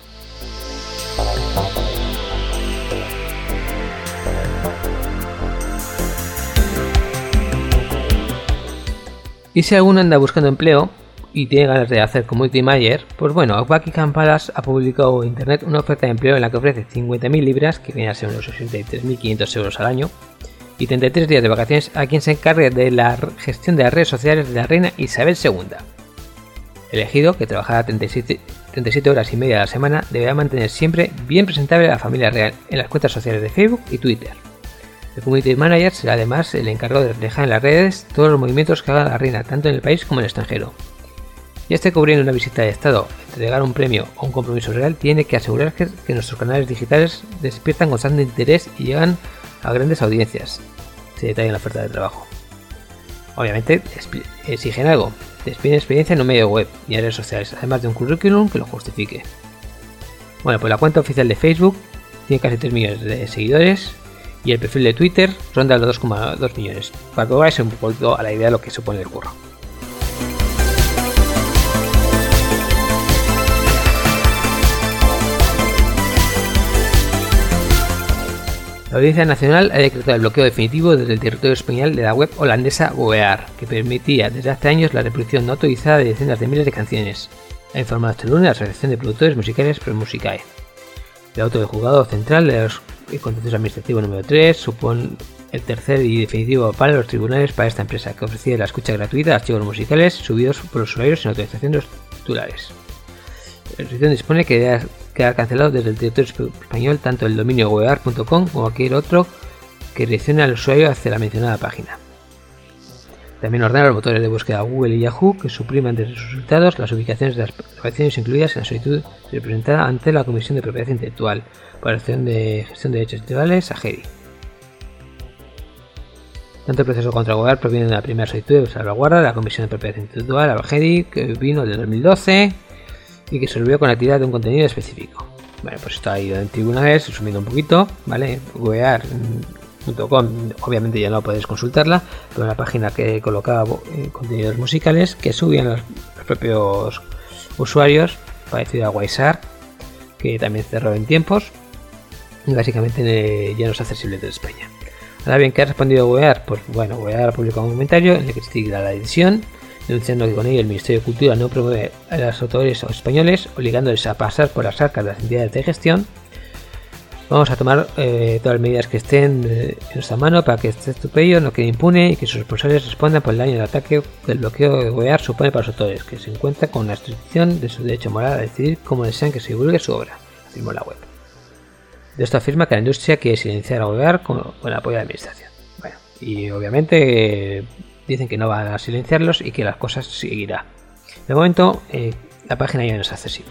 Y si alguno anda buscando empleo y tiene ganas de hacer community manager, pues bueno, Buckingham Palace ha publicado en internet una oferta de empleo en la que ofrece cincuenta mil libras, que viene a ser unos sesenta y tres mil quinientos euros al año, y treinta y tres días de vacaciones a quien se encargue de la gestión de las redes sociales de la reina Isabel segunda. Elegido, que trabajará treinta y siete horas y media a la semana, deberá mantener siempre bien presentable a la familia real en las cuentas sociales de Facebook y Twitter. El Community Manager será además el encargado de reflejar en las redes todos los movimientos que haga la reina, tanto en el país como en el extranjero. Ya esté cubriendo una visita de estado, entregar un premio o un compromiso real, tiene que asegurar que, que nuestros canales digitales despiertan constante interés y llegan a grandes audiencias. Se detalla en la oferta de trabajo. Obviamente exigen algo, despiden experiencia en un medio web y en redes sociales, además de un currículum que lo justifique. Bueno, pues la cuenta oficial de Facebook tiene casi tres millones de seguidores y el perfil de Twitter ronda los dos coma dos millones, para que os hagáis un poquito a la idea de lo que supone el curro. La Audiencia Nacional ha decretado el bloqueo definitivo desde el territorio español de la web holandesa Goear, que permitía desde hace años la reproducción no autorizada de decenas de miles de canciones. Ha informado este lunes la Asociación de Productores Musicales ProMusicae. El auto del juzgado central de los contencioso administrativo número tres supone el tercer y definitivo para los tribunales para esta empresa, que ofrecía la escucha gratuita de archivos musicales subidos por los usuarios sin autorización de los titulares. La resolución dispone que debe quedar cancelado desde el territorio español tanto el dominio goear punto com como cualquier otro que direccione al usuario hacia la mencionada página. También ordena a los motores de búsqueda Google y Yahoo que supriman de sus resultados las ubicaciones de las grabaciones incluidas en la solicitud representada ante la Comisión de Propiedad Intelectual para la acción de gestión de derechos intelectuales, A G E D I. Tanto el proceso contra Goear proviene de la primera solicitud de salvaguarda de la Comisión de Propiedad Intelectual, A G E D I, que vino de dos mil doce y que se resolvió con la actividad de un contenido específico. Bueno, pues esto ha ido en tribunales, resumiendo un poquito, ¿vale? Goear punto com, obviamente ya no podéis consultarla, pero una página que colocaba eh, contenidos musicales que subían los, los propios usuarios, parecido a Wireshark, que también cerró en tiempos y básicamente eh, ya no es accesible desde España. Ahora bien, ¿qué ha respondido Goear? Pues bueno, Goear ha publicado un comentario en el que critica la decisión, denunciando que con ello el Ministerio de Cultura no promueve a los autores españoles, obligándoles a pasar por las arcas de las entidades de gestión. Vamos a tomar eh, todas las medidas que estén eh, en nuestra mano para que este atropello no quede impune y que sus responsables respondan por el daño del ataque que el bloqueo de Goear supone para los autores, que se encuentran con la restricción de su derecho moral a decidir cómo desean que se divulgue su obra, afirmó la web. De esto afirma que la industria quiere silenciar a Goear con, con el apoyo de la administración. Bueno, y obviamente eh, dicen que no van a silenciarlos y que las cosas seguirán. De momento, eh, la página ya no es accesible.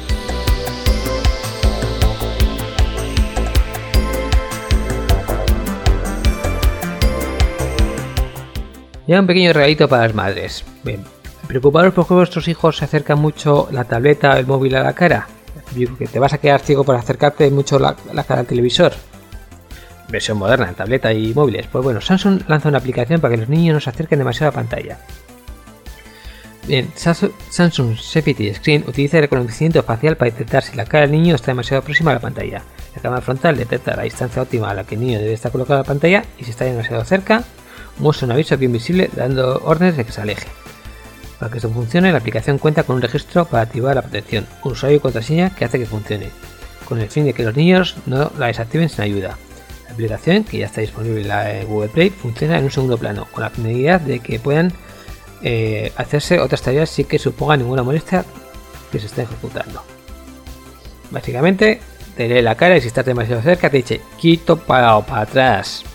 Ya un pequeño regalito para las madres. Bien, ¿preocuparos porque vuestros hijos se acercan mucho la tableta o el móvil a la cara? Que te vas a quedar ciego por acercarte mucho la, la cara al televisor. Versión moderna, tableta y móviles. Pues bueno, Samsung lanza una aplicación para que los niños no se acerquen demasiado a la pantalla. Bien, Samsung Safety Screen utiliza el reconocimiento facial para detectar si la cara del niño está demasiado próxima a la pantalla. La cámara frontal detecta la distancia óptima a la que el niño debe estar colocado en la pantalla y si está demasiado cerca, muestra un aviso bien visible dando órdenes de que se aleje. Para que esto funcione, la aplicación cuenta con un registro para activar la protección, un usuario y contraseña que hace que funcione, con el fin de que los niños no la desactiven sin ayuda. La aplicación, que ya está disponible en la Google Play, funciona en un segundo plano, con la finalidad de que puedan Eh, hacerse otras tareas sin que suponga ninguna molestia que se esté ejecutando. Básicamente te lee la cara y si estás demasiado cerca te dice quito para o para atrás.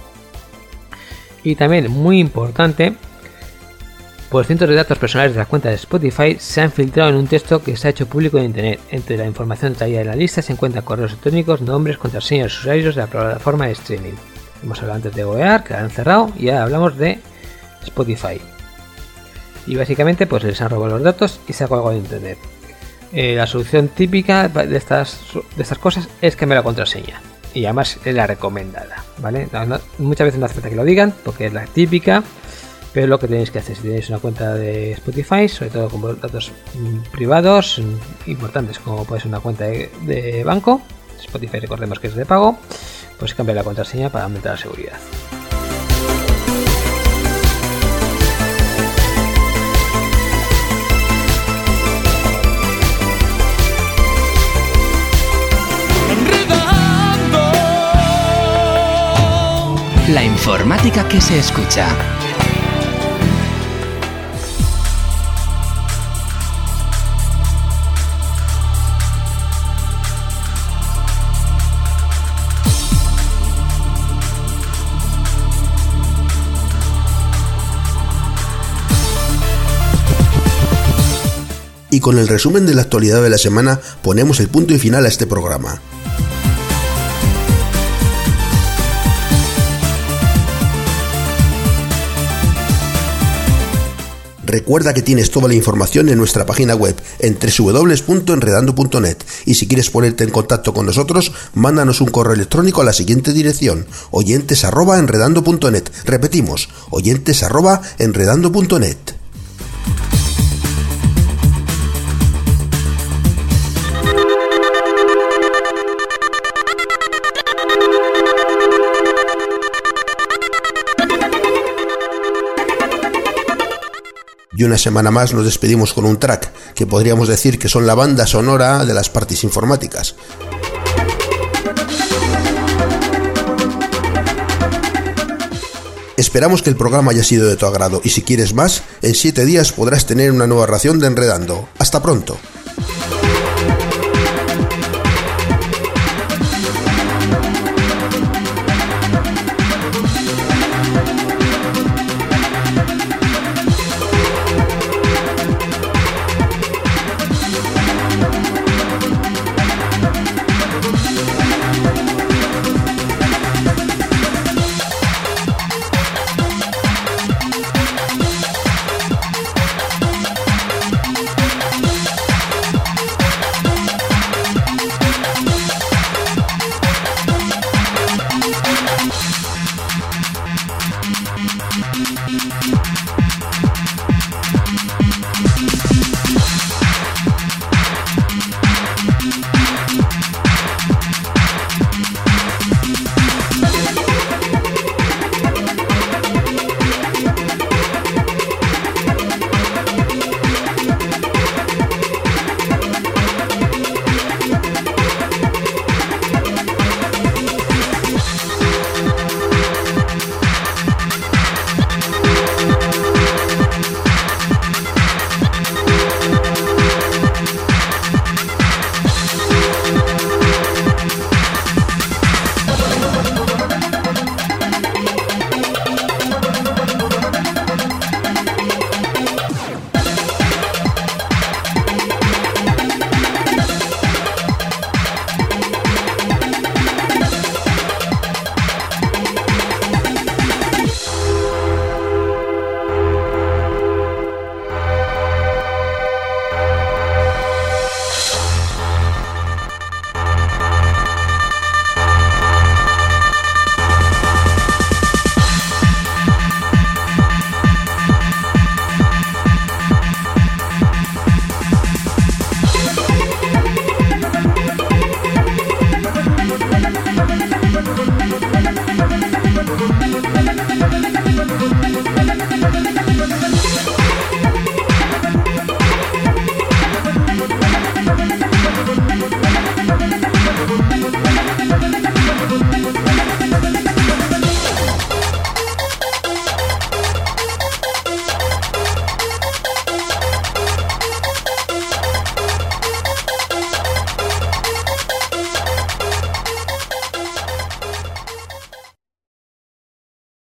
Y también muy importante, pues cientos de datos personales de las cuentas de Spotify se han filtrado en un texto que se ha hecho público en internet. Entre la información detallada de la lista se encuentran correos electrónicos, nombres, contraseñas de usuarios de la plataforma de streaming. Hemos hablado antes de O E A R, que la han cerrado, y ahora hablamos de Spotify. Y básicamente pues les han robado los datos y se ha colgado en internet. Eh, la solución típica de estas, de estas cosas es cambiar la contraseña. Y además es la recomendada, ¿vale? No, no, muchas veces no hace falta que lo digan porque es la típica. Pero es lo que tenéis que hacer si tenéis una cuenta de Spotify, sobre todo con datos mmm, privados mmm, importantes como puede ser una cuenta de, de banco. Spotify recordemos que es de pago. Pues cambiar la contraseña para aumentar la seguridad. La informática que se escucha. Y con el resumen de la actualidad de la semana ponemos el punto y final a este programa. Recuerda que tienes toda la información en nuestra página web en doble u doble u doble u punto enredando punto net y si quieres ponerte en contacto con nosotros, mándanos un correo electrónico a la siguiente dirección: oyentes arroba enredando punto net. Repetimos, oyentes arroba enredando punto net. Y una semana más nos despedimos con un track que podríamos decir que son la banda sonora de las parties informáticas. Esperamos que el programa haya sido de tu agrado y si quieres más, en siete días podrás tener una nueva ración de Enredando. ¡Hasta pronto! We'll be right back.